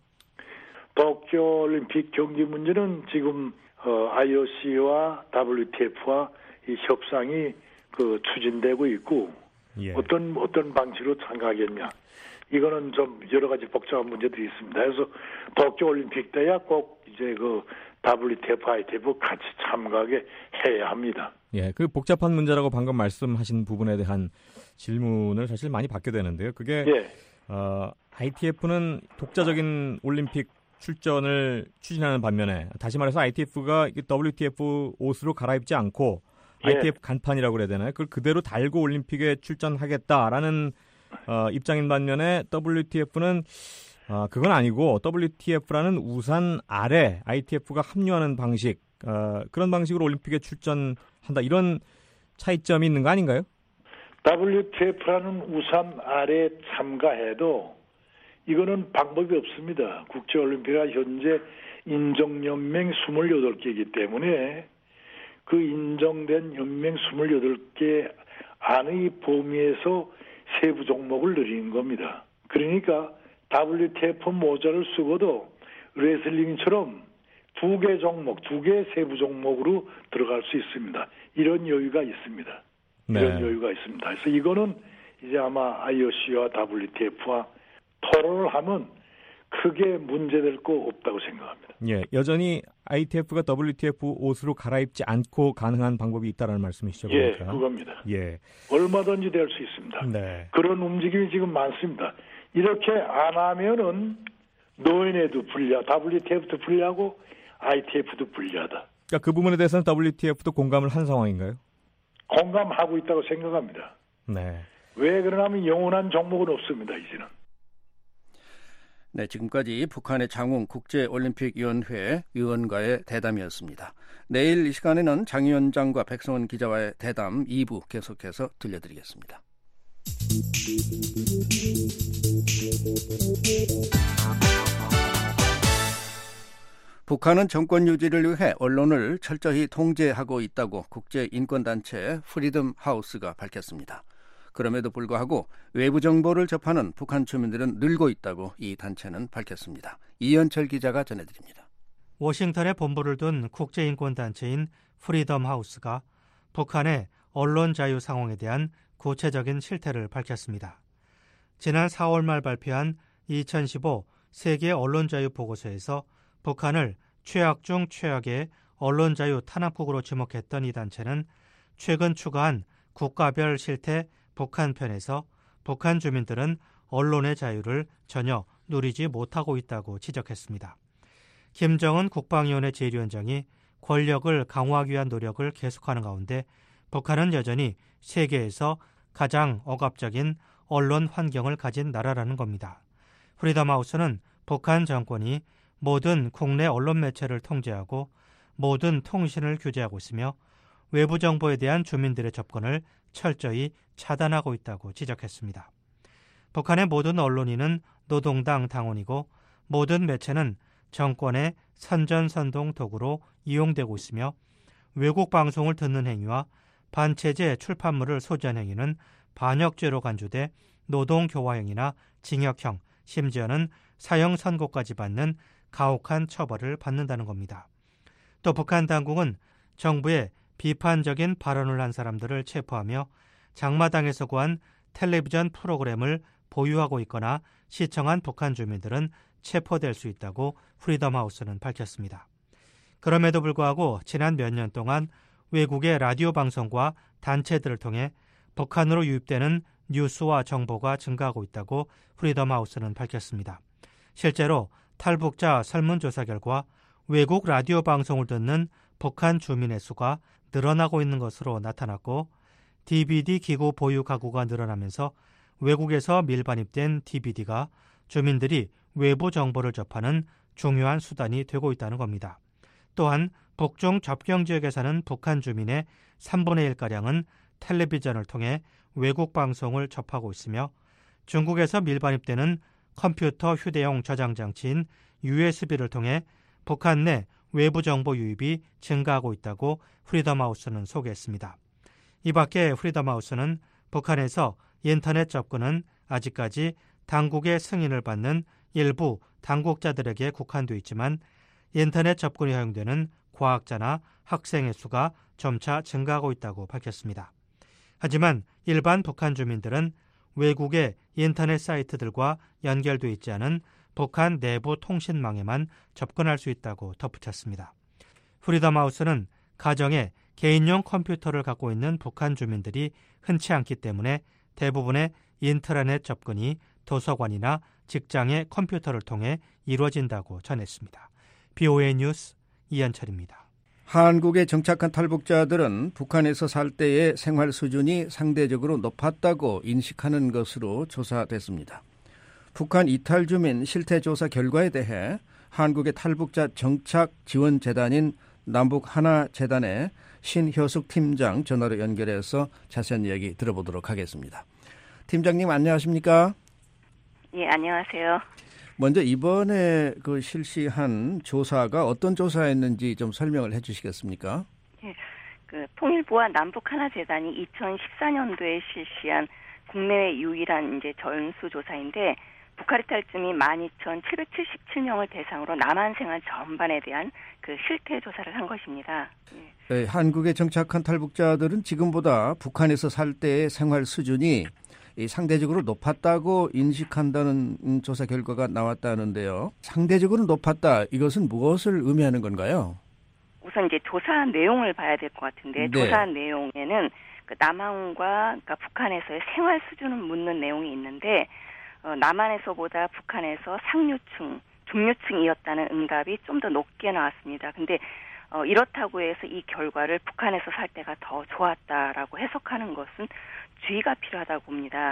도쿄 올림픽 경기 문제는 지금 어, 아이오씨와 더블유티에프와 이 협상이 그 추진되고 있고 예. 어떤 어떤 방식으로 참가하겠냐 이거는 좀 여러 가지 복잡한 문제들이 있습니다. 그래서 도쿄 올림픽 때야 꼭 이제 그 더블유티에프, 아이티에프 같이 참가하게 해야 합니다. 예, 그 복잡한 문제라고 방금 말씀하신 부분에 대한 질문을 사실 많이 받게 되는데요. 그게 예. 어, 아이티에프는 독자적인 올림픽 출전을 추진하는 반면에 다시 말해서 아이티에프가 더블유티에프 옷으로 갈아입지 않고 예. 아이티에프 간판이라고 그래야 되나요? 그걸 그대로 달고 올림픽에 출전하겠다라는 어, 입장인 반면에 더블유티에프는 어, 그건 아니고 더블유티에프라는 우산 아래 아이티에프가 합류하는 방식 어, 그런 방식으로 올림픽에 출전한다 이런 차이점이 있는 거 아닌가요? 더블유티에프라는 우산 아래 참가해도 이거는 방법이 없습니다. 국제올림픽은 현재 인정연맹 이십팔 개이기 때문에 그 인정된 연맹 이십팔 개 안의 범위에서 세부 종목을 늘리는 겁니다. 그러니까 더블유티에프 모자를 쓰고도 레슬링처럼 두 개 종목, 두 개 세부 종목으로 들어갈 수 있습니다. 이런 여유가 있습니다. 네. 이런 여유가 있습니다. 그래서 이거는 이제 아마 아이오씨와 더블유티에프와 토론을 하면 크게 문제될 거 없다고 생각합니다. 예, 여전히 아이티에프가 더블유티에프 옷으로 갈아입지 않고 가능한 방법이 있다는 말씀이시죠? 예, 그러니까. 그겁니다. 예, 얼마든지 될 수 있습니다. 네. 그런 움직임이 지금 많습니다. 이렇게 안 하면은 노인에도 불리하, 더블유티에프도 불리하고 아이티에프도 불리하다. 그러니까 그 부분에 대해서는 더블유티에프도 공감을 한 상황인가요? 공감하고 있다고 생각합니다. 네. 왜 그러냐면 영원한 종목은 없습니다, 이제는. 네, 지금까지 북한의 장웅 국제올림픽위원회 위원과의 대담이었습니다. 내일 이 시간에는 장 위원장과 백성원 기자와의 대담 이 부 계속해서 들려드리겠습니다. 북한은 정권 유지를 위해 언론을 철저히 통제하고 있다고 국제인권단체 프리덤 하우스가 밝혔습니다. 그럼에도 불구하고 외부 정보를 접하는 북한 주민들은 늘고 있다고 이 단체는 밝혔습니다. 이현철 기자가 전해드립니다. 워싱턴에 본부를 둔 국제인권단체인 프리덤 하우스가 북한의 언론 자유 상황에 대한 구체적인 실태를 밝혔습니다. 지난 사월 말 발표한 이천십오 세계 언론 자유 보고서에서 북한을 최악 중 최악의 언론 자유 탄압국으로 지목했던 이 단체는 최근 추가한 국가별 실태 북한 편에서 북한 주민들은 언론의 자유를 전혀 누리지 못하고 있다고 지적했습니다. 김정은 국방위원회 제일 위원장이 권력을 강화하기 위한 노력을 계속하는 가운데 북한은 여전히 세계에서 가장 억압적인 언론 환경을 가진 나라라는 겁니다. 프리덤 하우스는 북한 정권이 모든 국내 언론 매체를 통제하고 모든 통신을 규제하고 있으며 외부 정보에 대한 주민들의 접근을 철저히 차단하고 있다고 지적했습니다. 북한의 모든 언론인은 노동당 당원이고 모든 매체는 정권의 선전선동 도구로 이용되고 있으며 외국 방송을 듣는 행위와 반체제 출판물을 소지한 행위는 반역죄로 간주돼 노동교화형이나 징역형, 심지어는 사형 선고까지 받는 가혹한 처벌을 받는다는 겁니다. 또 북한 당국은 정부의 비판적인 발언을 한 사람들을 체포하며 장마당에서 구한 텔레비전 프로그램을 보유하고 있거나 시청한 북한 주민들은 체포될 수 있다고 프리덤 하우스는 밝혔습니다. 그럼에도 불구하고 지난 몇 년 동안 외국의 라디오 방송과 단체들을 통해 북한으로 유입되는 뉴스와 정보가 증가하고 있다고 프리덤 하우스는 밝혔습니다. 실제로 탈북자 설문조사 결과 외국 라디오 방송을 듣는 북한 주민의 수가 늘어나고 있는 것으로 나타났고 디비디 기구 보유 가구가 늘어나면서 외국에서 밀반입된 디비디가 주민들이 외부 정보를 접하는 중요한 수단이 되고 있다는 겁니다. 또한 북중 접경 지역에 사는 북한 주민의 삼분의 일가량은 텔레비전을 통해 외국 방송을 접하고 있으며 중국에서 밀반입되는 컴퓨터 휴대용 저장 장치인 유에스비를 통해 북한 내 외부 정보 유입이 증가하고 있다고 프리덤 하우스는 소개했습니다. 이 밖에 프리덤 하우스는 북한에서 인터넷 접근은 아직까지 당국의 승인을 받는 일부 당국자들에게 국한되어 있지만 인터넷 접근이 허용되는 과학자나 학생의 수가 점차 증가하고 있다고 밝혔습니다. 하지만 일반 북한 주민들은 외국의 인터넷 사이트들과 연결되어 있지 않은 북한 내부 통신망에만 접근할 수 있다고 덧붙였습니다. 프리덤 하우스는 가정에 개인용 컴퓨터를 갖고 있는 북한 주민들이 흔치 않기 때문에 대부분의 인터넷 접근이 도서관이나 직장의 컴퓨터를 통해 이루어진다고 전했습니다. 비오에이 뉴스 이현철입니다. 한국에 정착한 탈북자들은 북한에서 살 때의 생활 수준이 상대적으로 높았다고 인식하는 것으로 조사됐습니다. 북한 이탈 주민 실태조사 결과에 대해 한국의 탈북자 정착 지원 재단인 남북하나재단의 신효숙 팀장 전화로 연결해서 자세한 이야기 들어보도록 하겠습니다. 팀장님 안녕하십니까? 예, 안녕하세요. 먼저 이번에 그 실시한 조사가 어떤 조사였는지 좀 설명을 해주시겠습니까? 예, 그 통일부와 남북하나재단이 이천십사 년도에 실시한 국내외 유일한 이제 전수 조사인데 북한 이탈주민 만 이천칠백칠십칠 명을 대상으로 남한 생활 전반에 대한 그 실태 조사를 한 것입니다. 예. 네, 한국에 정착한 탈북자들은 지금보다 북한에서 살 때의 생활 수준이 상대적으로 높았다고 인식한다는 조사 결과가 나왔다는데요. 상대적으로 높았다, 이것은 무엇을 의미하는 건가요? 우선 이제 조사 내용을 봐야 될 것 같은데, 네. 조사 내용에는 그 남한과 그러니까 북한에서의 생활 수준을 묻는 내용이 있는데, 어, 남한에서보다 북한에서 상류층, 중류층이었다는 응답이 좀 더 높게 나왔습니다. 근데 어, 이렇다고 해서 이 결과를 북한에서 살 때가 더 좋았다라고 해석하는 것은 주의가 필요하다고 봅니다.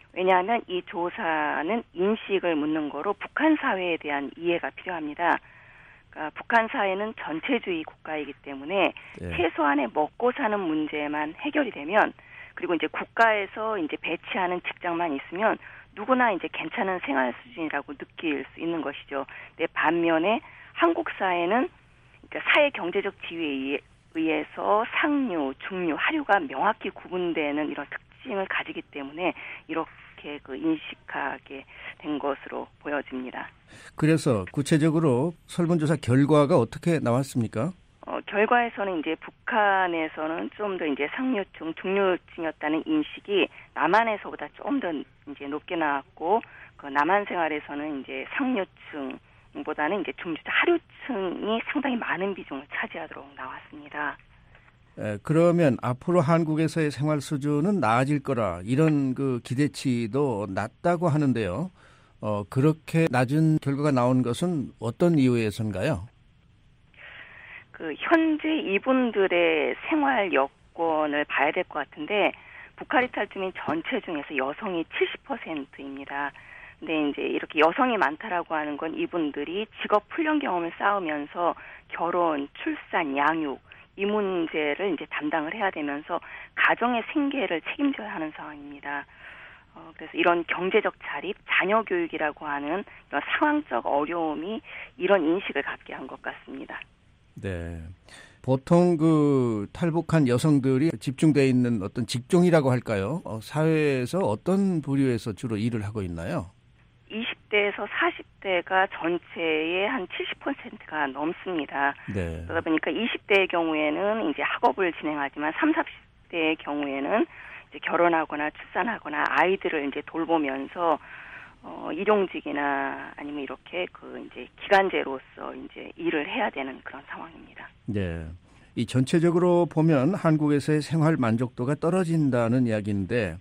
왜냐하면 이 조사는 인식을 묻는 거로 북한 사회에 대한 이해가 필요합니다. 그러니까 북한 사회는 전체주의 국가이기 때문에 네. 최소한의 먹고 사는 문제만 해결이 되면 그리고 이제 국가에서 이제 배치하는 직장만 있으면 누구나 이제 괜찮은 생활 수준이라고 느낄 수 있는 것이죠. 근데 반면에 한국 사회는 그러니까 사회 경제적 지위에 의해서 상류, 중류, 하류가 명확히 구분되는 이런 특징을 가지기 때문에 이렇게 그 인식하게 된 것으로 보여집니다. 그래서 구체적으로 설문조사 결과가 어떻게 나왔습니까? 어, 결과에서는 이제 북한에서는 좀 더 이제 상류층, 중류층이었다는 인식이 남한에서보다 좀 더 이제 높게 나왔고, 그 남한 생활에서는 이제 상류층보다는 이제 중주자 하류층이 상당히 많은 비중을 차지하도록 나왔습니다. 에, 그러면 앞으로 한국에서의 생활 수준은 나아질 거라 이런 그 기대치도 낮다고 하는데요. 어, 그렇게 낮은 결과가 나온 것은 어떤 이유에서인가요? 그 현재 이분들의 생활 여건을 봐야 될 것 같은데 북한 이탈 주민 전체 중에서 여성이 칠십 퍼센트입니다. 근데 이제 이렇게 여성이 많다라고 하는 건 이분들이 직업 훈련 경험을 쌓으면서 결혼, 출산, 양육 이 문제를 이제 담당을 해야 되면서 가정의 생계를 책임져야 하는 상황입니다. 어, 그래서 이런 경제적 자립, 자녀 교육이라고 하는 이런 상황적 어려움이 이런 인식을 갖게 한 것 같습니다. 네. 보통 그 탈북한 여성들이 집중되어 있는 어떤 직종이라고 할까요? 어, 사회에서 어떤 부류에서 주로 일을 하고 있나요? 이십 대에서 사십 대가 전체의 한 칠십 퍼센트가 넘습니다. 네. 그러다 보니까 이십 대의 경우에는 이제 학업을 진행하지만 삼십, 사십 대의 경우에는 이제 결혼하거나 출산하거나 아이들을 이제 돌보면서 어, 일용직이나 아니면 이렇게 그 이제 기간제로서 이제 일을 해야 되는 그런 상황입니다. 네. 이 전체적으로 보면 한국에서의 생활 만족도가 떨어진다는 이야기인데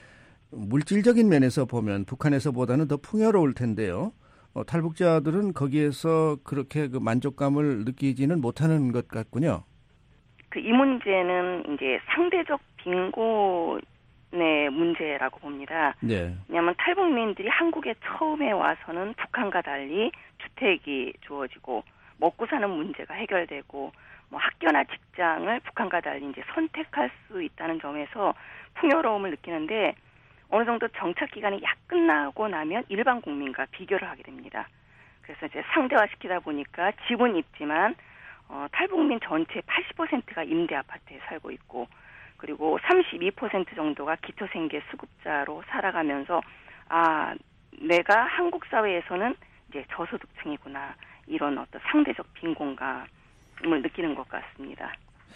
물질적인 면에서 보면 북한에서보다는 더 풍요로울 텐데요. 어, 탈북자들은 거기에서 그렇게 그 만족감을 느끼지는 못하는 것 같군요. 그 이 문제는 이제 상대적 빈곤의 문제라고 봅니다. 네. 왜냐하면 탈북민들이 한국에 처음에 와서는 북한과 달리 주택이 주어지고 먹고 사는 문제가 해결되고 뭐 학교나 직장을 북한과 달리 이제 선택할 수 있다는 점에서 풍요로움을 느끼는데 어느 정도 정착 기간이 약 끝나고 나면 일반 국민과 비교를 하게 됩니다. 그래서 이제 상대화시키다 보니까 집은 있지만 어, 탈북민 전체 팔십 퍼센트가 임대 아파트에 살고 있고 그리고 삼십이 퍼센트 정도가 기초생계 수급자로 살아가면서 아 내가 한국 사회에서는 이제 저소득층이구나 이런 어떤 상대적 빈곤감을 느끼는 것 같습니다.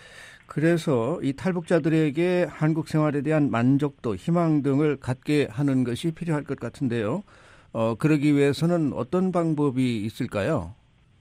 그래서 이 탈북자들에게 한국 생활에 대한 만족도, 희망 등을 갖게 하는 것이 필요할 것 같은데요. 어, 그러기 위해서는 어떤 방법이 있을까요?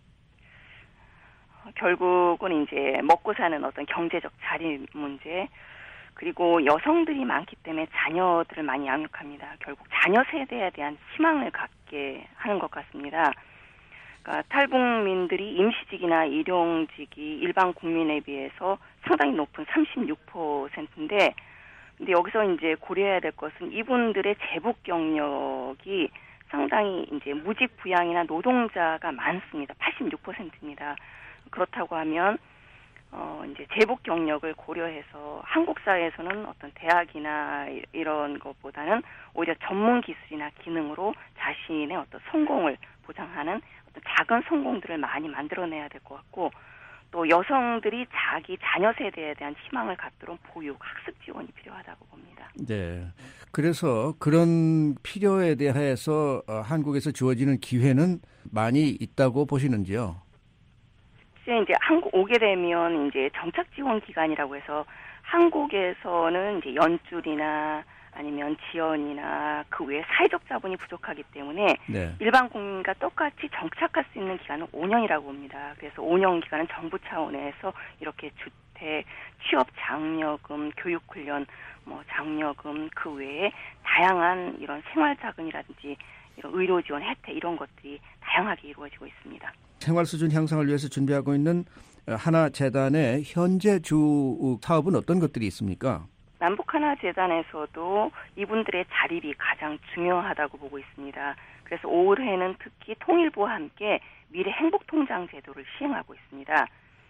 결국은 이제 먹고 사는 어떤 경제적 자립 문제, 그리고 여성들이 많기 때문에 자녀들을 많이 양육합니다. 결국 자녀 세대에 대한 희망을 갖게 하는 것 같습니다. 그러니까 탈북민들이 임시직이나 일용직이 일반 국민에 비해서 상당히 높은 삼십육 퍼센트인데, 근데 여기서 이제 고려해야 될 것은 이분들의 재북 경력이 상당히 이제 무직 부양이나 노동자가 많습니다. 팔십육 퍼센트입니다. 그렇다고 하면 어 이제 재북 경력을 고려해서 한국 사회에서는 어떤 대학이나 이런 것보다는 오히려 전문 기술이나 기능으로 자신의 어떤 성공을 보장하는 어떤 작은 성공들을 많이 만들어내야 될 것 같고, 또 여성들이 자기 자녀 세대에 대한 희망을 갖도록 보육, 학습 지원이 필요하다고 봅니다. 네. 그래서 그런 필요에 대해서 한국에서 주어지는 기회는 많이 있다고 보시는지요? 이제 한국 오게 되면 이제 정착 지원 기간이라고 해서 한국에서는 이제 연줄이나 아니면 지원이나 그 외에 사회적 자본이 부족하기 때문에 네. 일반 국민과 똑같이 정착할 수 있는 기간은 오 년이라고 봅니다. 그래서 오 년 기간은 정부 차원에서 이렇게 주택, 취업 장려금, 교육훈련, 뭐 장려금 그 외에 다양한 이런 생활 자금이라든지 이런 의료 지원 혜택 이런 것들이 다양하게 이루어지고 있습니다. 생활 수준 향상을 위해서 준비하고 있는 하나 재단의 현재 주 사업은 어떤 것들이 있습니까? 남북하나재단에서도 이분들의 자립이 가장 중요하다고 보고 있습니다. 그래서 올해는 특히 통일부와 함께 미래 행복통장 제도를 시행하고 있습니다.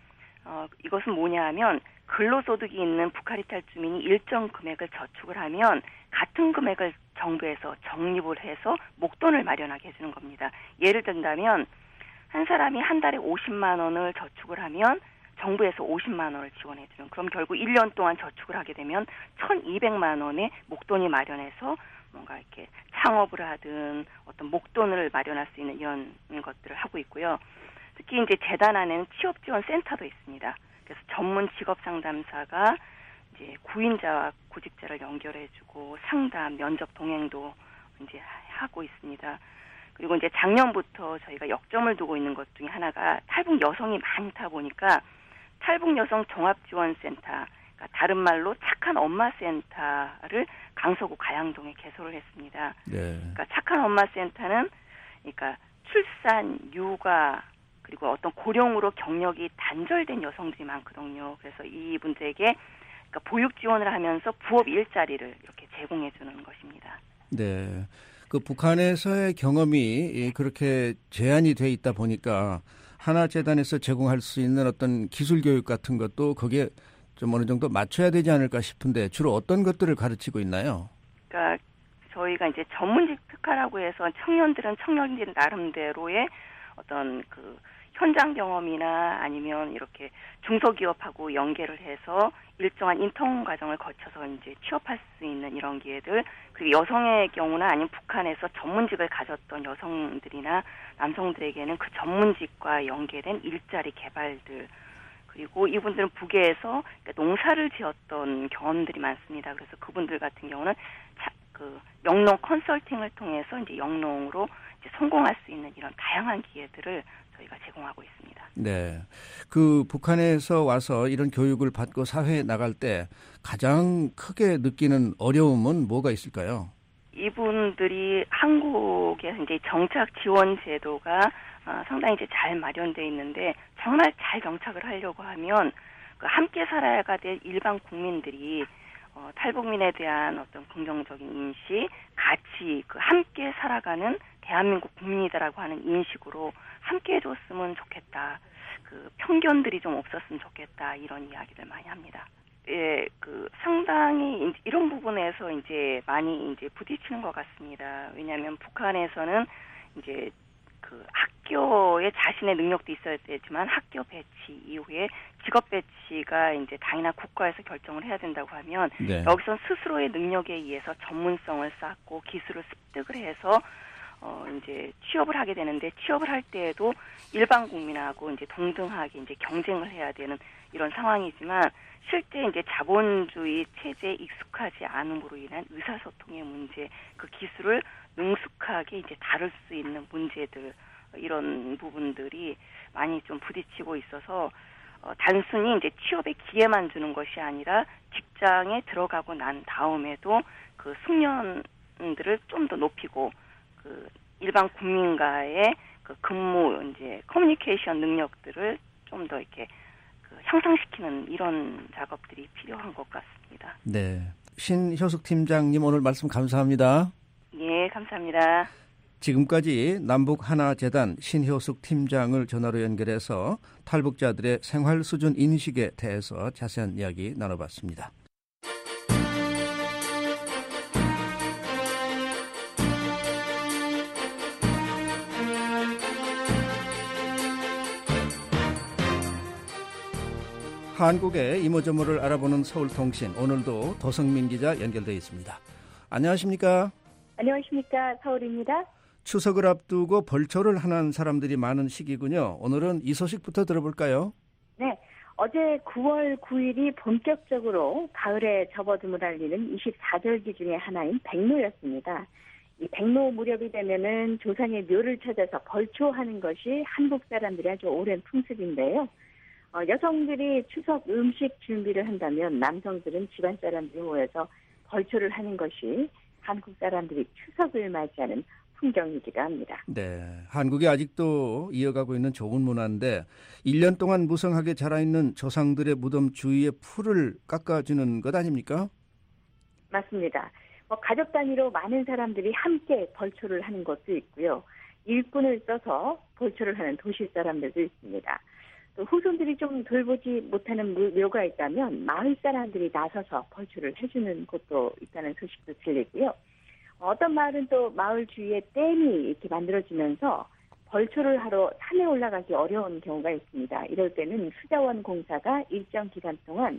어, 이것은 뭐냐 하면 근로소득이 있는 북한이탈 주민이 일정 금액을 저축을 하면 같은 금액을 정부에서 적립을 해서 목돈을 마련하게 해주는 겁니다. 예를 든다면 한 사람이 한 달에 오십만 원을 저축을 하면 정부에서 오십만 원을 지원해주는, 그럼 결국 일 년 동안 저축을 하게 되면 천이백만 원의 목돈이 마련해서 뭔가 이렇게 창업을 하든 어떤 목돈을 마련할 수 있는 이런 것들을 하고 있고요. 특히 이제 재단 안에는 취업지원센터도 있습니다. 그래서 전문 직업상담사가 이제 구인자와 구직자를 연결해주고 상담, 면접 동행도 이제 하고 있습니다. 그리고 이제 작년부터 저희가 역점을 두고 있는 것 중에 하나가 탈북 여성이 많다 보니까 탈북 여성 종합지원센터, 그러니까 다른 말로 착한 엄마 센터를 강서구 가양동에 개소를 했습니다. 네. 그러니까 착한 엄마 센터는 그러니까 출산, 육아 그리고 어떤 고령으로 경력이 단절된 여성들이 많거든요. 그래서 이분들에게 그러니까 보육 지원을 하면서 부업 일자리를 이렇게 제공해 주는 것입니다. 네. 그 북한에서의 경험이 그렇게 제한이 돼 있다 보니까 하나재단에서 제공할 수 있는 어떤 기술 교육 같은 것도 거기에 좀 어느 정도 맞춰야 되지 않을까 싶은데 주로 어떤 것들을 가르치고 있나요? 그러니까 저희가 이제 전문직 특화라고 해서 청년들은 청년들 나름대로의 어떤 그 현장 경험이나 아니면 이렇게 중소기업하고 연계를 해서 일정한 인턴 과정을 거쳐서 이제 취업할 수 있는 이런 기회들, 그리고 여성의 경우나 아니면 북한에서 전문직을 가졌던 여성들이나 남성들에게는 그 전문직과 연계된 일자리 개발들, 그리고 이분들은 북에서 농사를 지었던 경험들이 많습니다. 그래서 그분들 같은 경우는 차, 그 영농 컨설팅을 통해서 이제 영농으로 이제 성공할 수 있는 이런 다양한 기회들을 저희가 제공하고 있습니다. 네, 그 북한에서 와서 이런 교육을 받고 사회에 나갈 때 가장 크게 느끼는 어려움은 뭐가 있을까요? 이분들이 한국에서 이제 정착 지원 제도가 어, 상당히 이제 잘 마련돼 있는데 정말 잘 정착을 하려고 하면 그 함께 살아야가 될 일반 국민들이 어, 탈북민에 대한 어떤 긍정적인 인식, 가치, 그 함께 살아가는 대한민국 국민이다라고 하는 인식으로 함께 해줬으면 좋겠다. 그 편견들이 좀 없었으면 좋겠다. 이런 이야기를 많이 합니다. 예, 그 상당히 이런 부분에서 이제 많이 이제 부딪히는 것 같습니다. 왜냐하면 북한에서는 이제 그 학교에 자신의 능력도 있어야 되지만 학교 배치 이후에 직업 배치가 이제 당연한 국가에서 결정을 해야 된다고 하면 네. 여기서 스스로의 능력에 의해서 전문성을 쌓고 기술을 습득을 해서 어 이제 취업을 하게 되는데 취업을 할 때에도 일반 국민하고 이제 동등하게 이제 경쟁을 해야 되는 이런 상황이지만 실제 이제 자본주의 체제에 익숙하지 않음으로 인한 의사소통의 문제, 그 기술을 능숙하게 이제 다룰 수 있는 문제들, 이런 부분들이 많이 좀 부딪히고 있어서 어, 단순히 이제 취업의 기회만 주는 것이 아니라 직장에 들어가고 난 다음에도 그 숙련들을 좀 더 높이고 그 일반 국민과의 그 근무 이제 커뮤니케이션 능력들을 좀 더 이렇게 그 향상시키는 이런 작업들이 필요한 것 같습니다. 네, 신효숙 팀장님 오늘 말씀 감사합니다. 예, 감사합니다. 지금까지 남북하나재단 신효숙 팀장을 전화로 연결해서 탈북자들의 생활 수준 인식에 대해서 자세한 이야기 나눠봤습니다. 한국의 이모저모를 알아보는 서울통신, 오늘도 도성민 기자 연결되어 있습니다. 안녕하십니까? 안녕하십니까? 서울입니다. 추석을 앞두고 벌초를 하는 사람들이 많은 시기군요. 오늘은 이 소식부터 들어볼까요? 네, 어제 구월 구일이 본격적으로 가을에 접어듦을 알리는 이십사 절기 중에 하나인 백로였습니다. 이 백로 무렵이 되면은 조상의 묘를 찾아서 벌초하는 것이 한국 사람들의 아주 오랜 풍습인데요. 어, 여성들이 추석 음식 준비를 한다면 남성들은 집안 사람들이 모여서 벌초를 하는 것이 한국 사람들이 추석을 맞이하는 풍경이기도 합니다. 네, 한국이 아직도 이어가고 있는 좋은 문화인데 일 년 동안 무성하게 자라있는 조상들의 무덤 주위에 풀을 깎아주는 것 아닙니까? 맞습니다. 뭐 가족 단위로 많은 사람들이 함께 벌초를 하는 것도 있고요. 일꾼을 써서 벌초를 하는 도시 사람들도 있습니다. 또 후손들이 좀 돌보지 못하는 묘가 있다면 마을 사람들이 나서서 벌초를 해주는 곳도 있다는 소식도 들리고요. 어떤 마을은 또 마을 주위에 댐이 이렇게 만들어지면서 벌초를 하러 산에 올라가기 어려운 경우가 있습니다. 이럴 때는 수자원 공사가 일정 기간 동안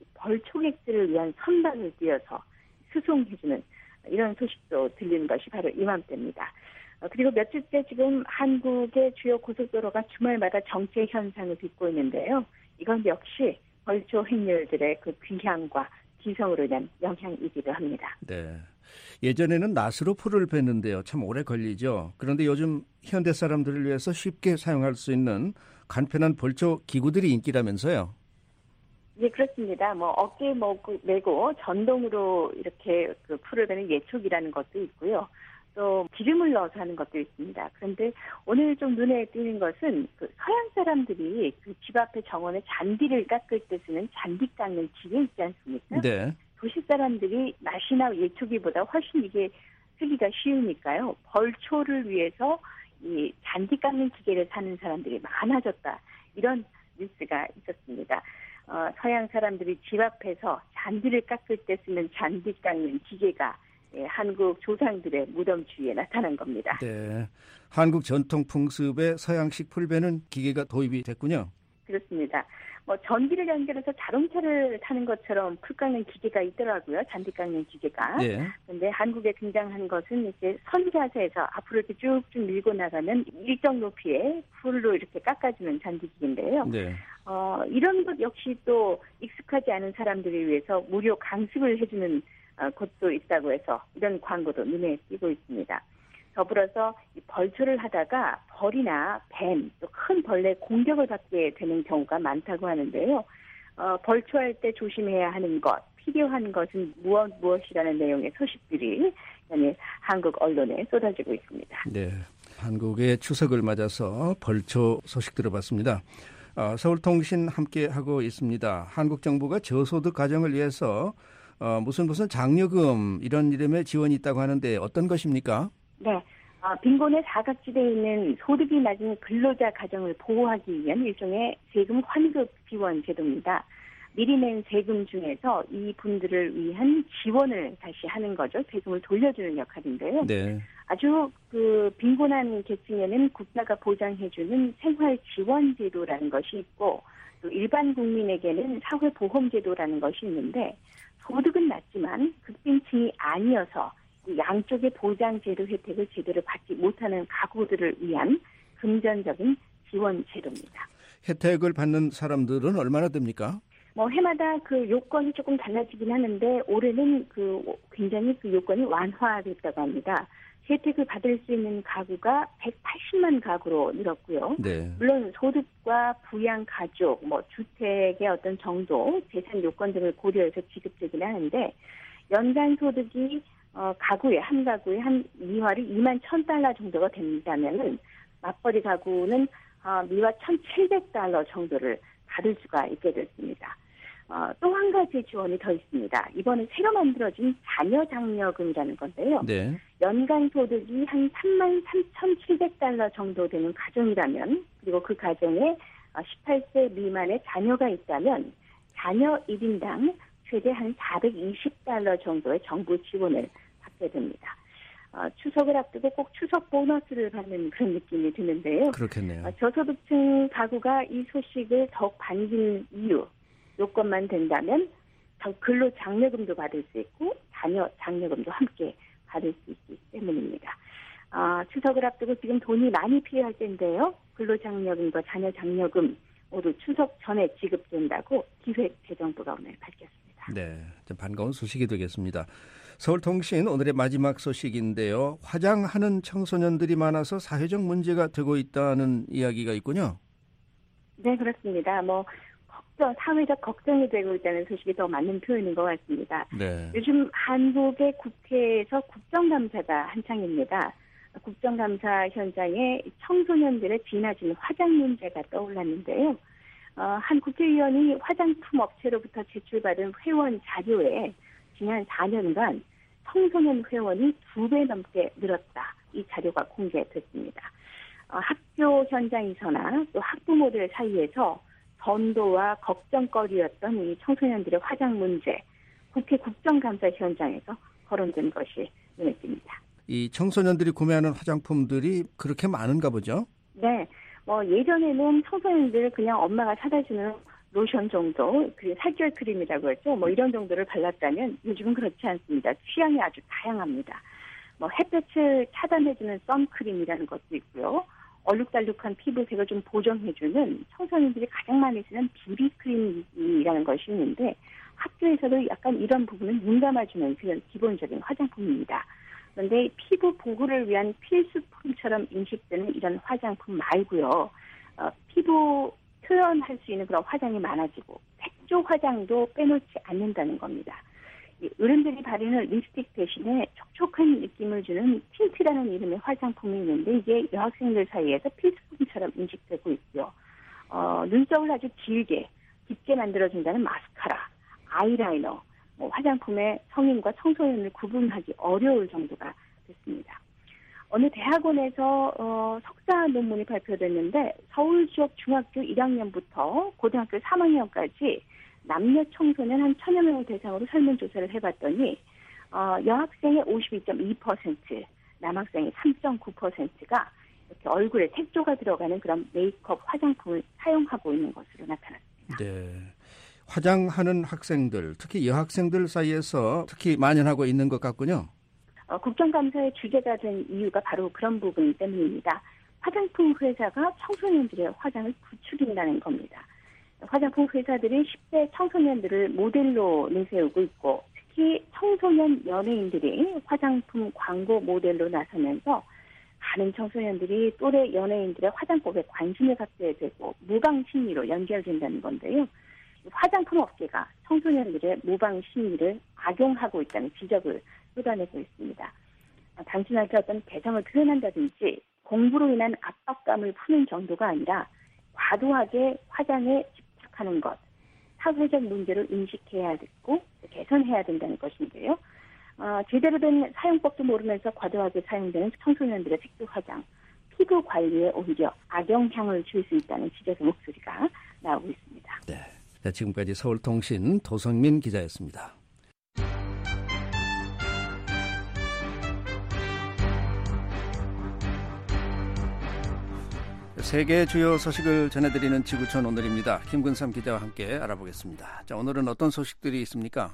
벌초객들을 위한 선박을 띄어서 수송해주는 이런 소식도 들리는 것이 바로 이맘때입니다. 그리고 며칠째 지금 한국의 주요 고속도로가 주말마다 정체 현상을 빚고 있는데요. 이건 역시 벌초 행렬들의 그 귀향과 기성으로 인한 영향이기도 합니다. 네. 예전에는 낫으로 풀을 뱄는데요. 참 오래 걸리죠. 그런데 요즘 현대 사람들을 위해서 쉽게 사용할 수 있는 간편한 벌초 기구들이 인기라면서요. 예, 그렇습니다. 뭐 어깨에 메고 전동으로 이렇게 그 풀을 베는 예촉이라는 것도 있고요. 또 기름을 넣어서 하는 것도 있습니다. 그런데 오늘 좀 눈에 띄는 것은 그 서양 사람들이 그 집 앞에 정원에 잔디를 깎을 때 쓰는 잔디 깎는 기계 있지 않습니까? 네. 도시 사람들이 낫이나 예초기보다 훨씬 이게 쓰기가 쉬우니까요. 벌초를 위해서 이 잔디 깎는 기계를 사는 사람들이 많아졌다. 이런 뉴스가 있었습니다. 어, 서양 사람들이 집 앞에서 잔디를 깎을 때 쓰는 잔디 깎는 기계가 예, 한국 조상들의 무덤 주위에 나타난 겁니다. 네, 한국 전통 풍습에 서양식 풀베는 기계가 도입이 됐군요. 그렇습니다. 뭐 전기를 연결해서 자동차를 타는 것처럼 풀 깎는 기계가 있더라고요. 잔디 깎는 기계가. 네. 그런데 한국에 등장한 것은 이제 선 자세에서 앞으로 이렇게 쭉쭉 밀고 나가면 일정 높이의 풀로 이렇게 깎아주는 잔디 기계인데요. 네. 어, 이런 것 역시 또 익숙하지 않은 사람들을 위해서 무료 강습을 해주는 곳도 있다고 해서 이런 광고도 눈에 띄고 있습니다. 더불어서 이 벌초를 하다가 벌이나 뱀, 또 큰 벌레 공격을 받게 되는 경우가 많다고 하는데요. 어, 벌초할 때 조심해야 하는 것, 필요한 것은 무엇 무엇이라는 내용의 소식들이 한국 언론에 쏟아지고 있습니다. 네, 한국의 추석을 맞아서 벌초 소식 들어봤습니다. 어, 서울통신 함께하고 있습니다. 한국 정부가 저소득 가정을 위해서 어, 무슨 무슨 장려금 이런 이름의 지원이 있다고 하는데 어떤 것입니까? 네, 어, 빈곤의 사각지대에 있는 소득이 낮은 근로자 가정을 보호하기 위한 일종의 세금 환급 지원 제도입니다. 미리 낸 세금 중에서 이 분들을 위한 지원을 다시 하는 거죠. 세금을 돌려주는 역할인데요. 네. 아주 그 빈곤한 계층에는 국가가 보장해주는 생활지원제도라는 것이 있고 또 일반 국민에게는 사회보험제도라는 것이 있는데 소득은 낮지만 극빈층이 아니어서 양쪽의 보장제도 혜택을 제대로 받지 못하는 가구들을 위한 금전적인 지원 제도입니다. 혜택을 받는 사람들은 얼마나 됩니까? 뭐 해마다 그 요건이 조금 달라지긴 하는데 올해는 그 굉장히 그 요건이 완화됐다고 합니다. 혜택을 받을 수 있는 가구가 백팔십만 가구로 늘었고요. 네. 물론 소득과 부양 가족, 뭐 주택의 어떤 정도, 재산 요건 등을 고려해서 지급되긴 하는데 연간 소득이 어, 가구에 한 가구에 한 미화를 이만 천 달러 정도가 된다면은 맞벌이 가구는 어, 미화 천칠백 달러 정도를 받을 수가 있게 됐습니다. 어, 또 한 가지 지원이 더 있습니다. 이번에 새로 만들어진 자녀 장려금이라는 건데요. 네. 연간 소득이 한 삼만 삼천칠백 달러 정도 되는 가정이라면 그리고 그 가정에 십팔 세 미만의 자녀가 있다면 자녀 일 인당 최대 한 사백이십 달러 정도의 정부 지원을 받게 됩니다. 어, 추석을 앞두고 꼭 추석 보너스를 받는 그런 느낌이 드는데요. 그렇겠네요. 어, 저소득층 가구가 이 소식을 더욱 반긴 이유, 요건만 된다면 근로 장려금도 받을 수 있고 자녀 장려금도 함께 받을 수 있기 때문입니다. 어, 추석을 앞두고 지금 돈이 많이 필요할 텐데요. 근로 장려금과 자녀 장려금 모두 추석 전에 지급된다고 기획재정부가 오늘 밝혔습니다. 네, 좀 반가운 소식이 되겠습니다. 서울통신 오늘의 마지막 소식인데요. 화장하는 청소년들이 많아서 사회적 문제가 되고 있다는 이야기가 있군요. 네, 그렇습니다. 뭐 걱정, 사회적 걱정이 되고 있다는 소식이 더 맞는 표현인 것 같습니다. 네. 요즘 한국의 국회에서 국정감사가 한창입니다. 국정감사 현장에 청소년들의 지나친 화장 문제가 떠올랐는데요. 어, 한 국회의원이 화장품 업체로부터 제출받은 회원 자료에 지난 사 년간 청소년 회원이 두 배 넘게 늘었다. 이 자료가 공개됐습니다. 어, 학교 현장에서나 또 학부모들 사이에서 전도와 걱정거리였던 이 청소년들의 화장 문제, 국회 국정감사 현장에서 거론된 것이 눈에 띕니다. 이 청소년들이 구매하는 화장품들이 그렇게 많은가 보죠? 네. 뭐 예전에는 청소년들 그냥 엄마가 사다 주는 로션 정도, 그리고 살결 크림이라고 했죠. 뭐 이런 정도를 발랐다면 요즘은 그렇지 않습니다. 취향이 아주 다양합니다. 뭐 햇볕을 차단해주는 선크림이라는 것도 있고요. 얼룩달룩한 피부색을 좀 보정해주는 청소년들이 가장 많이 쓰는 비비크림이라는 것이 있는데 학교에서도 약간 이런 부분은 눈 감아주는 그런 기본적인 화장품입니다. 그런데 피부 보호를 위한 필수품처럼 인식되는 이런 화장품 말고요. 어, 피부 표현할 수 있는 그런 화장이 많아지고 색조 화장도 빼놓지 않는다는 겁니다. 이 어른들이 바르는 립스틱 대신에 촉촉한 느낌을 주는 틴트라는 이름의 화장품이 있는데 이게 여학생들 사이에서 필수품처럼 인식되고 있고요. 어, 눈썹을 아주 길게 깊게 만들어준다는 마스카라, 아이라이너, 뭐 화장품의 성인과 청소년을 구분하기 어려울 정도가 됐습니다. 어느 대학원에서 어, 석사 논문이 발표됐는데 서울 지역 중학교 일 학년부터 고등학교 삼 학년까지 남녀 청소년 한 천여 명을 대상으로 설문조사를 해봤더니 어, 여학생의 오십이 점 이 퍼센트, 남학생의 삼 점 구 퍼센트가 이렇게 얼굴에 색조가 들어가는 그런 메이크업 화장품을 사용하고 있는 것으로 나타났습니다. 네, 화장하는 학생들, 특히 여학생들 사이에서 특히 만연하고 있는 것 같군요. 어, 국정감사의 주제가 된 이유가 바로 그런 부분 때문입니다. 화장품 회사가 청소년들의 화장을 부추긴다는 겁니다. 화장품 회사들이 십 대 청소년들을 모델로 내세우고 있고 특히 청소년 연예인들이 화장품 광고 모델로 나서면서 많은 청소년들이 또래 연예인들의 화장법에 관심을 갖게 되고 무방 심리로 연결된다는 건데요. 화장품 업계가 청소년들의 무방 심리를 악용하고 있다는 지적을 쏟아내고 있습니다. 단순하게 어떤 개성을 표현한다든지 공부로 인한 압박감을 푸는 정도가 아니라 과도하게 화장에 집착하는 것, 사회적 문제를 인식해야 되고 개선해야 된다는 것인데요. 어, 제대로 된 사용법도 모르면서 과도하게 사용되는 청소년들의 색조 화장, 피부 관리에 오히려 악영향을 줄 수 있다는 지적의 목소리가 나오고 있습니다. 네, 자, 지금까지 서울통신 도성민 기자였습니다. 세계 주요 소식을 전해드리는 지구촌 오늘입니다. 김근삼 기자와 함께 알아보겠습니다. 자, 오늘은 어떤 소식들이 있습니까?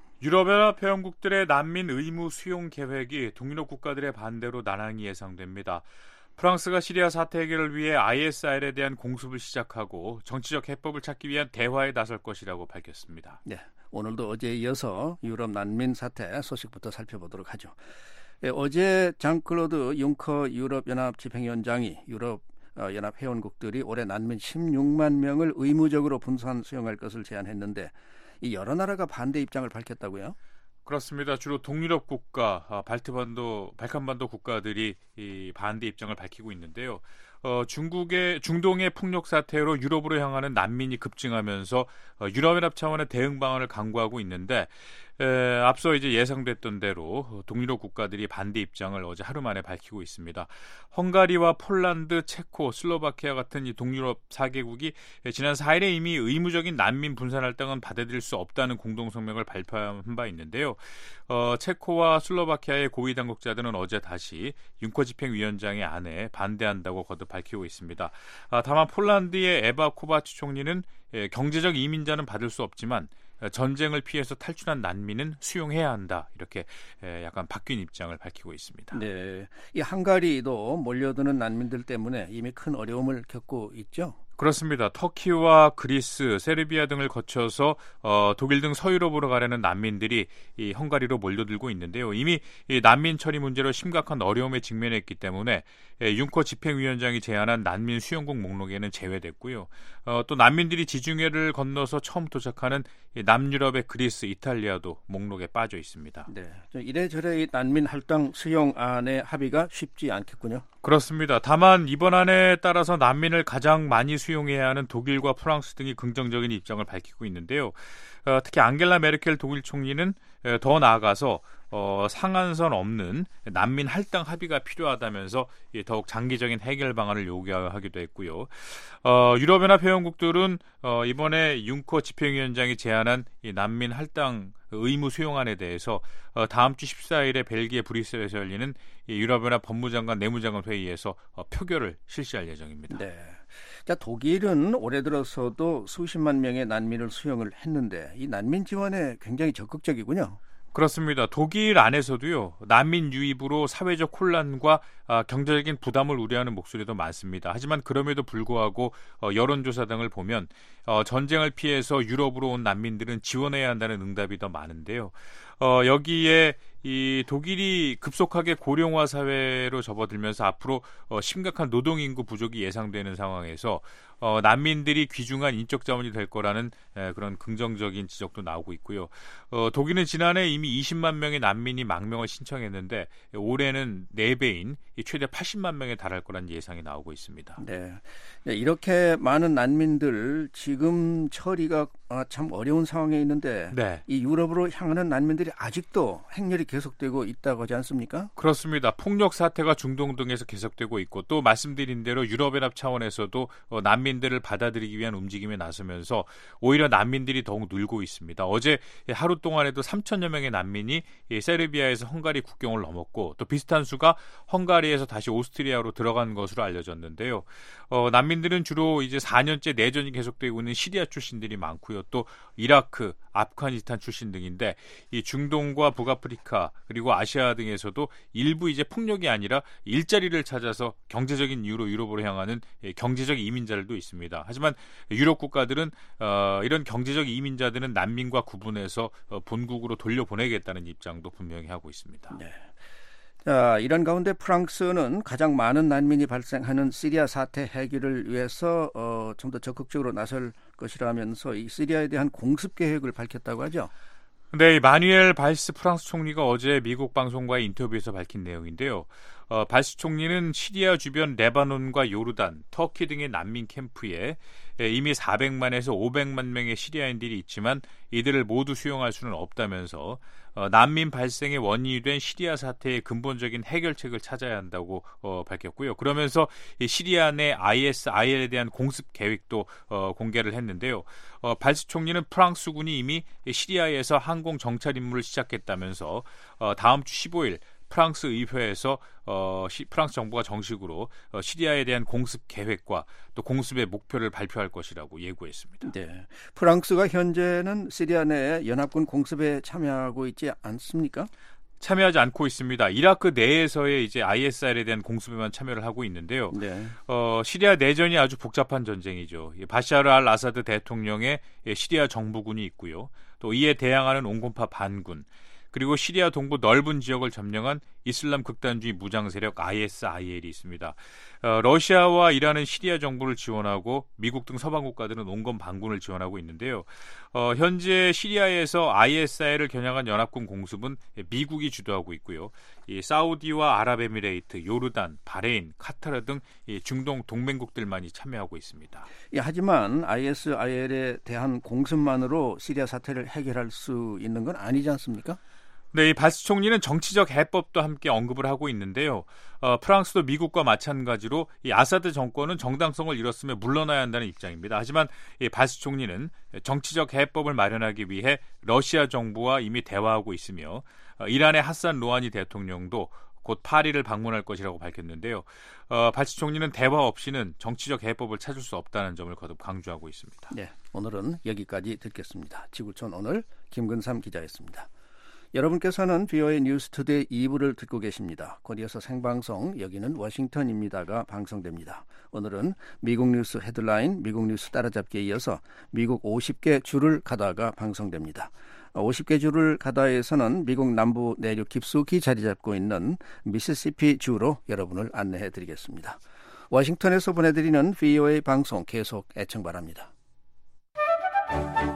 유럽연합 회원국들의 난민 의무 수용 계획이 동유럽 국가들의 반대로 난항이 예상됩니다. 프랑스가 시리아 사태 해결을 위해 아이에스아이엘에 대한 공습을 시작하고 정치적 해법을 찾기 위한 대화에 나설 것이라고 밝혔습니다. 네, 오늘도 어제에 이어서 유럽 난민 사태 소식부터 살펴보도록 하죠. 네, 어제 장클로드 융커 유럽연합 집행위원장이 유럽 어, 연합 회원국들이 올해 난민 십육만 명을 의무적으로 분산 수용할 것을 제안했는데 이 여러 나라가 반대 입장을 밝혔다고요? 그렇습니다. 주로 동유럽 국가, 발트반도, 발칸반도 국가들이 이 반대 입장을 밝히고 있는데요. 어, 중국의 중동의 폭력 사태로 유럽으로 향하는 난민이 급증하면서 어, 유럽연합 차원의 대응 방안을 강구하고 있는데 에, 앞서 이제 예상됐던 대로 동유럽 국가들이 반대 입장을 어제 하루 만에 밝히고 있습니다. 헝가리와 폴란드, 체코, 슬로바키아 같은 이 동유럽 사 개국이 지난 사 일에 이미 의무적인 난민 분산 할당은 받아들일 수 없다는 공동 성명을 발표한 바 있는데요. 어, 체코와 슬로바키아의 고위 당국자들은 어제 다시 융커 집행위원장의 안에 반대한다고 거듭 밝히고 있습니다. 아, 다만 폴란드의 에바 코바치 총리는 예, 경제적 이민자는 받을 수 없지만 전쟁을 피해서 탈출한 난민은 수용해야 한다. 이렇게 약간 바뀐 입장을 밝히고 있습니다. 네, 이 헝가리도 몰려드는 난민들 때문에 이미 큰 어려움을 겪고 있죠. 그렇습니다. 터키와 그리스, 세르비아 등을 거쳐서 어, 독일 등 서유럽으로 가려는 난민들이 이 헝가리로 몰려들고 있는데요. 이미 이 난민 처리 문제로 심각한 어려움에 직면했기 때문에 예, 융커 집행위원장이 제안한 난민 수용국 목록에는 제외됐고요. 어, 또 난민들이 지중해를 건너서 처음 도착하는 이 남유럽의 그리스, 이탈리아도 목록에 빠져 있습니다. 네, 이래저래 이 난민 할당 수용안의 합의가 쉽지 않겠군요. 그렇습니다. 다만 이번 안에 따라서 난민을 가장 많이 수용해야 하는 독일과 프랑스 등이 긍정적인 입장을 밝히고 있는데요. 어, 특히 앙겔라 메르켈 독일 총리는 더 나아가서 어, 상한선 없는 난민 할당 합의가 필요하다면서 예, 더욱 장기적인 해결 방안을 요구하기도 했고요. 어, 유럽연합 회원국들은 어, 이번에 융커 집행위원장이 제안한 이 난민 할당 의무 수용안에 대해서 어, 다음 주 십사 일에 벨기에 브뤼셀에서 열리는 이 유럽연합 법무장관 내무장관 회의에서 어, 표결을 실시할 예정입니다. 네. 자, 독일은 올해 들어서도 수십만 명의 난민을 수용을 했는데 이 난민 지원에 굉장히 적극적이군요. 그렇습니다. 독일 안에서도요, 난민 유입으로 사회적 혼란과 아, 경제적인 부담을 우려하는 목소리도 많습니다. 하지만 그럼에도 불구하고 어, 여론조사 등을 보면 어, 전쟁을 피해서 유럽으로 온 난민들은 지원해야 한다는 응답이 더 많은데요. 어, 여기에 이 독일이 급속하게 고령화 사회로 접어들면서 앞으로 어, 심각한 노동인구 부족이 예상되는 상황에서 어, 난민들이 귀중한 인적 자원이 될 거라는 에, 그런 긍정적인 지적도 나오고 있고요. 어, 독일은 지난해 이미 이십만 명의 난민이 망명을 신청했는데 올해는 네 배인 최대 팔십만 명에 달할 거라는 예상이 나오고 있습니다. 네, 이렇게 많은 난민들 지금 처리가 참 어려운 상황에 있는데 네. 이 유럽으로 향하는 난민들이 아직도 행렬이 계속되고 있다고 하지 않습니까? 그렇습니다. 폭력 사태가 중동 등에서 계속되고 있고 또 말씀드린 대로 유럽연합 차원에서도 어, 난민들을 받아들이기 위한 움직임에 나서면서 오히려 난민들이 더욱 늘고 있습니다. 어제 하루 동안에도 삼천여 명의 난민이 세르비아에서 헝가리 국경을 넘었고 또 비슷한 수가 헝가리에서 다시 오스트리아로 들어간 것으로 알려졌는데요. 어, 난민들은 주로 이제 사 년째 내전이 계속되고 있는 시리아 출신들이 많고요. 또 이라크, 아프가니스탄 출신 등인데 이 중동과 북아프리카 그리고 아시아 등에서도 일부 이제 폭력이 아니라 일자리를 찾아서 경제적인 이유로 유럽으로 향하는 경제적 이민자들도 있습니다. 하지만 유럽 국가들은 어, 이런 경제적 이민자들은 난민과 구분해서 어, 본국으로 돌려보내겠다는 입장도 분명히 하고 있습니다. 네. 자, 이런 가운데 프랑스는 가장 많은 난민이 발생하는 시리아 사태 해결을 위해서 어, 좀 더 적극적으로 나설 것이라면서 이 시리아에 대한 공습 계획을 밝혔다고 하죠. 네, 마뉘엘 발스 프랑스 총리가 어제 미국 방송과의 인터뷰에서 밝힌 내용인데요. 어, 발스 총리는 시리아 주변 레바논과 요르단, 터키 등의 난민 캠프에 이미 사백만에서 오백만 명의 시리아인들이 있지만 이들을 모두 수용할 수는 없다면서 어, 난민 발생의 원인이 된 시리아 사태의 근본적인 해결책을 찾아야 한다고 어, 밝혔고요. 그러면서 이 시리아 내 아이에스아이엘에 대한 공습 계획도 어, 공개를 했는데요. 어, 발스 총리는 프랑스군이 이미 시리아에서 항공 정찰 임무를 시작했다면서 어, 다음 주 십오 일 프랑스 의회에서 어, 시, 프랑스 정부가 정식으로 어, 시리아에 대한 공습 계획과 또 공습의 목표를 발표할 것이라고 예고했습니다. 네, 프랑스가 현재는 시리아 내 연합군 공습에 참여하고 있지 않습니까? 참여하지 않고 있습니다. 이라크 내에서의 이제 아이에스아이엘에 대한 공습에만 참여를 하고 있는데요. 네. 어, 시리아 내전이 아주 복잡한 전쟁이죠. 바샤르 알 아사드 대통령의 시리아 정부군이 있고요. 또 이에 대항하는 온건파 반군. 그리고 시리아 동부 넓은 지역을 점령한 이슬람 극단주의 무장 세력 아이에스아이엘이 있습니다. 어, 러시아와 이란은 시리아 정부를 지원하고 미국 등 서방 국가들은 온건 반군을 지원하고 있는데요. 어, 현재 시리아에서 아이에스아이엘을 겨냥한 연합군 공습은 미국이 주도하고 있고요. 이 사우디와 아랍에미레이트, 요르단, 바레인, 카타르 등 이 중동 동맹국들만이 참여하고 있습니다. 예, 하지만 아이에스아이엘에 대한 공습만으로 시리아 사태를 해결할 수 있는 건 아니지 않습니까? 네, 이 발스 총리는 정치적 해법도 함께 언급을 하고 있는데요. 어, 프랑스도 미국과 마찬가지로 이 아사드 정권은 정당성을 잃었으며 물러나야 한다는 입장입니다. 하지만 이 발스 총리는 정치적 해법을 마련하기 위해 러시아 정부와 이미 대화하고 있으며 어, 이란의 하산 로하니 대통령도 곧 파리를 방문할 것이라고 밝혔는데요. 어, 발스 총리는 대화 없이는 정치적 해법을 찾을 수 없다는 점을 거듭 강조하고 있습니다. 네, 오늘은 여기까지 듣겠습니다. 지구촌 오늘 김근삼 기자였습니다. 여러분께서는 비오에이 뉴스 투데이 이 부를 듣고 계십니다. 코리아에서 생방송, 여기는 워싱턴입니다가 방송됩니다. 오늘은 미국 뉴스 헤드라인, 미국 뉴스 따라잡기에 이어서 미국 오십 개 주를 가다가 방송됩니다. 오십 개 주를 가다에서는 미국 남부 내륙 깊숙이 자리 잡고 있는 미시시피 주로 여러분을 안내해 드리겠습니다. 워싱턴에서 보내드리는 비오에이 방송 계속 애청 바랍니다.